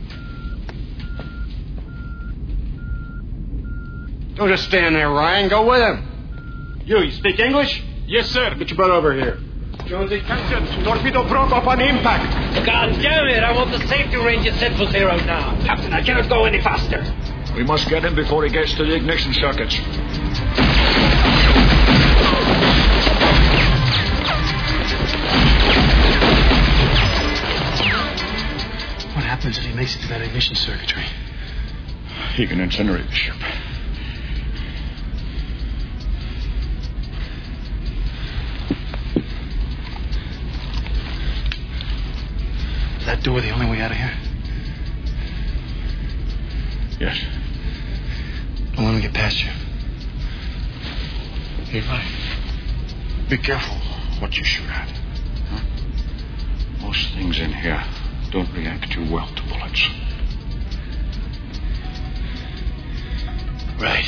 Don't just stand there, Ryan. Go with him. You, you speak English? Yes, sir. Get your butt over here. Jonesy, Captain, torpedo broke up on impact. God damn it, I want the safety range at set for zero now. Captain, I cannot go any faster. We must get him before he gets to the ignition circuits. What happens if he makes it to that ignition circuitry? He can incinerate the ship. Is that door the only way out of here? Yes. Don't let him get past you. Levi, be careful what you shoot at. Huh? Most things in here don't react too well to bullets. Right.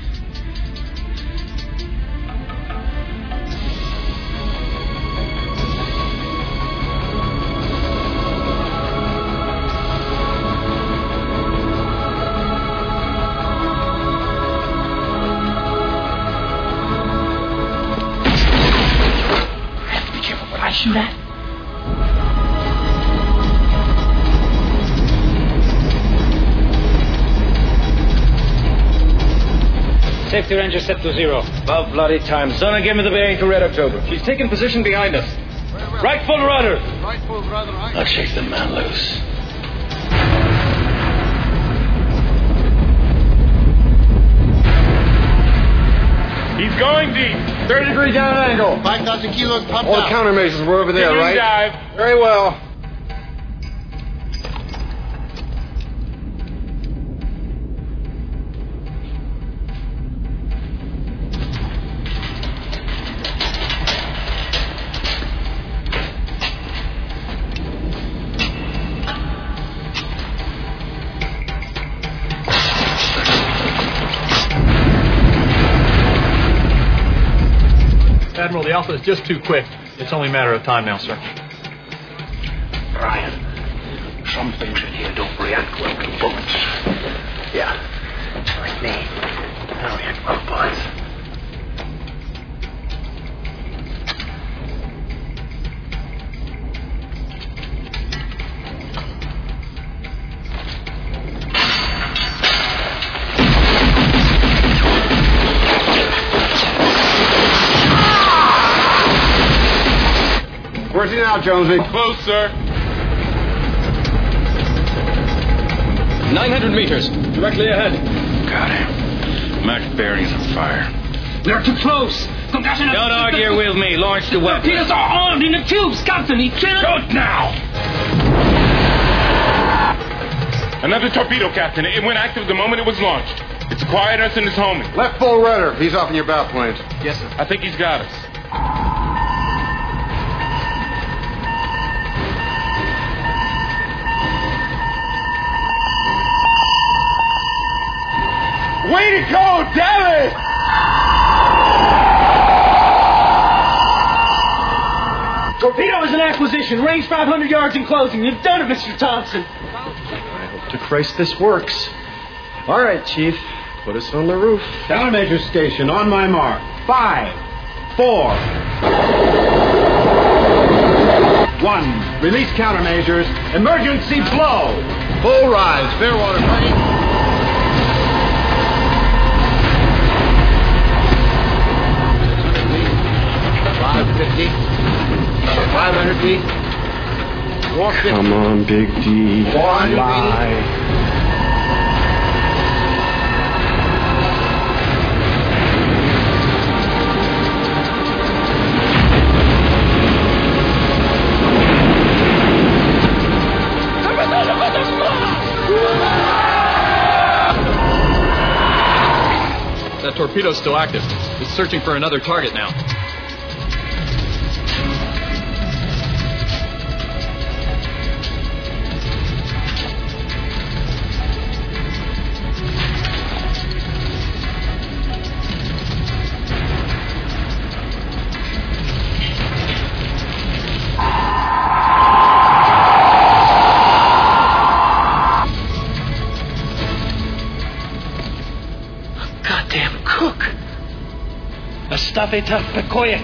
Be careful what I shoot at. Safety range is set to zero. About bloody time. Zona, give me the bearing to Red October. She's taking position behind us. Right full rudder. Right full rudder, right. I'll shake the man loose. Going deep. thirty degree down angle. five thousand kilos pumped All the out. countermeasures were over there, Continuing right? dive. Very well. Admiral, the Alpha is just too quick. It's only a matter of time now, sir. Ryan, some things in here don't react well to bullets. Yeah, like me. I don't react well to bullets. Where's he now, Jonesy? Close, sir. nine hundred meters, directly ahead. Got him. Max bearings on fire. They're too close. Don't argue with me. Launch the weapon. Torpedoes are armed in the tubes, Captain. He can't. Go now. Another torpedo, Captain. It went active the moment it was launched. It's acquired us and is homing. Left full rudder. He's off in your bow planes. Yes, sir. I think he's got us. Way to go, damn it! Torpedo is an acquisition. Range five hundred yards in closing. You've done it, Mister Thompson. I hope to Christ this works. All right, Chief. Put us on the roof. Countermeasure station on my mark. Five, four, one. Release countermeasures. Emergency blow. Full rise. Fairwater plane. five fifty. five hundred feet. Come on, Big D. Lie. That torpedo's still active. It's searching for another target now. Estafeta Pekoye.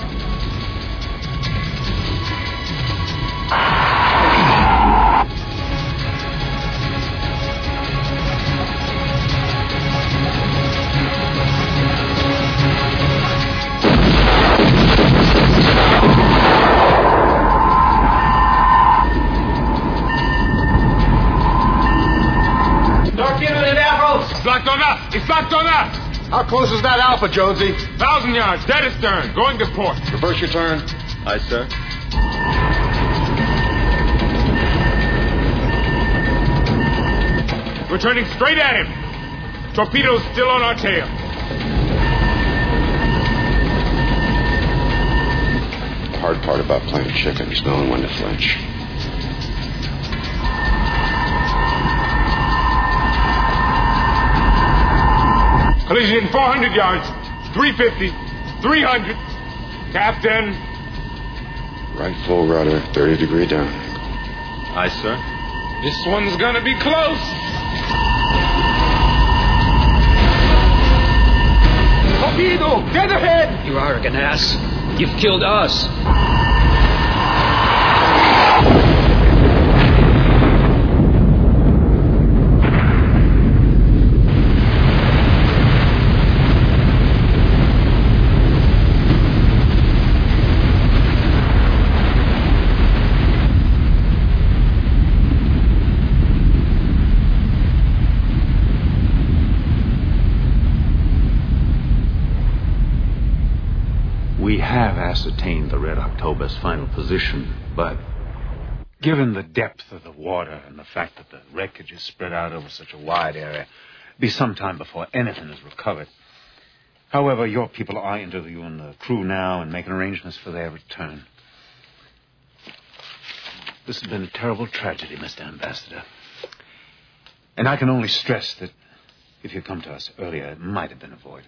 Torpedo in Avro! It's locked on us! It's locked on us! How close is that Alpha, Jonesy? Thousand yards, dead astern, going to port. Reverse your turn. Aye, sir. We're turning straight at him. Torpedo's still on our tail. The hard part about playing chicken is knowing when to flinch. Collision in four hundred yards, three fifty, three hundred. Captain. Right full rudder, thirty degree down. Aye, sir. This one's gonna be close. Torpedo, dead ahead. You arrogant ass. You've killed us. have ascertained the Red October's final position, but given the depth of the water and the fact that the wreckage is spread out over such a wide area, it'll be some time before anything is recovered. However, your people are interviewing the crew now and making arrangements for their return. This has been a terrible tragedy, Mister Ambassador. And I can only stress that if you'd come to us earlier, it might have been avoided.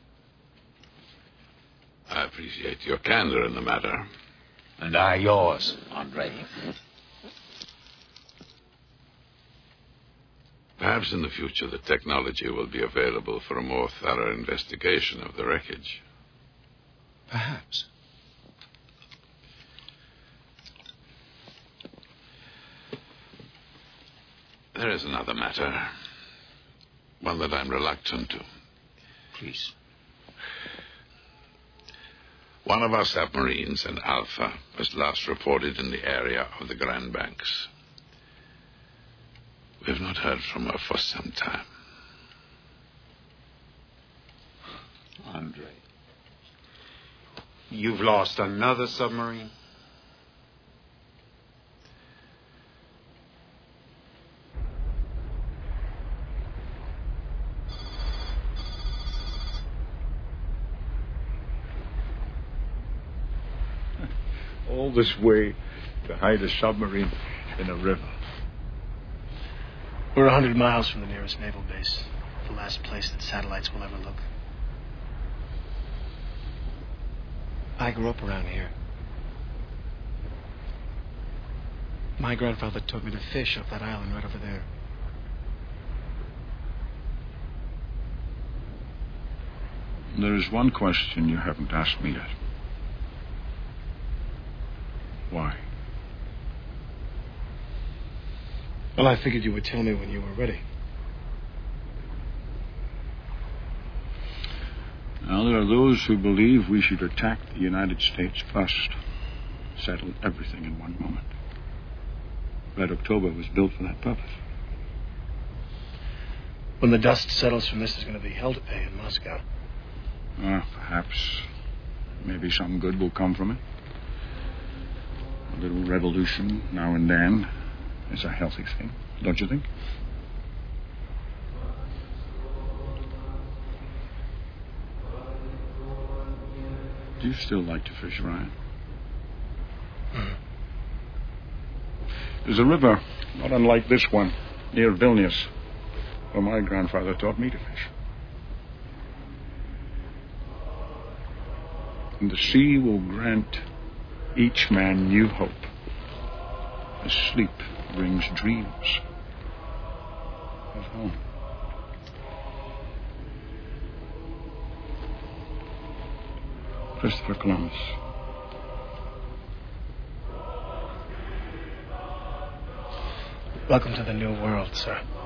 I appreciate your candor in the matter. And I yours, Andre. Perhaps in the future the technology will be available for a more thorough investigation of the wreckage. Perhaps. There is another matter. One that I'm reluctant to. Please. One of our submarines, an Alpha, was last reported in the area of the Grand Banks. We have not heard from her for some time. Andre, you've lost another submarine? All this way to hide a submarine in a river. We're a hundred miles from the nearest naval base. The last place that satellites will ever look. I grew up around here. My grandfather taught me to fish off that island right over there. There is one question you haven't asked me yet. Why? Well, I figured you would tell me when you were ready. Now, there are those who believe we should attack the United States first. Settle everything in one moment. Red October was built for that purpose. When the dust settles from this, there's going to be hell to pay in Moscow. Ah, perhaps. Maybe some good will come from it. A little revolution now and then is a healthy thing, don't you think? Do you still like to fish, Ryan? Mm. There's a river not unlike this one near Vilnius where my grandfather taught me to fish. And the sea will grant each man new hope, as sleep brings dreams of home. Christopher Columbus. Welcome to the New World, sir.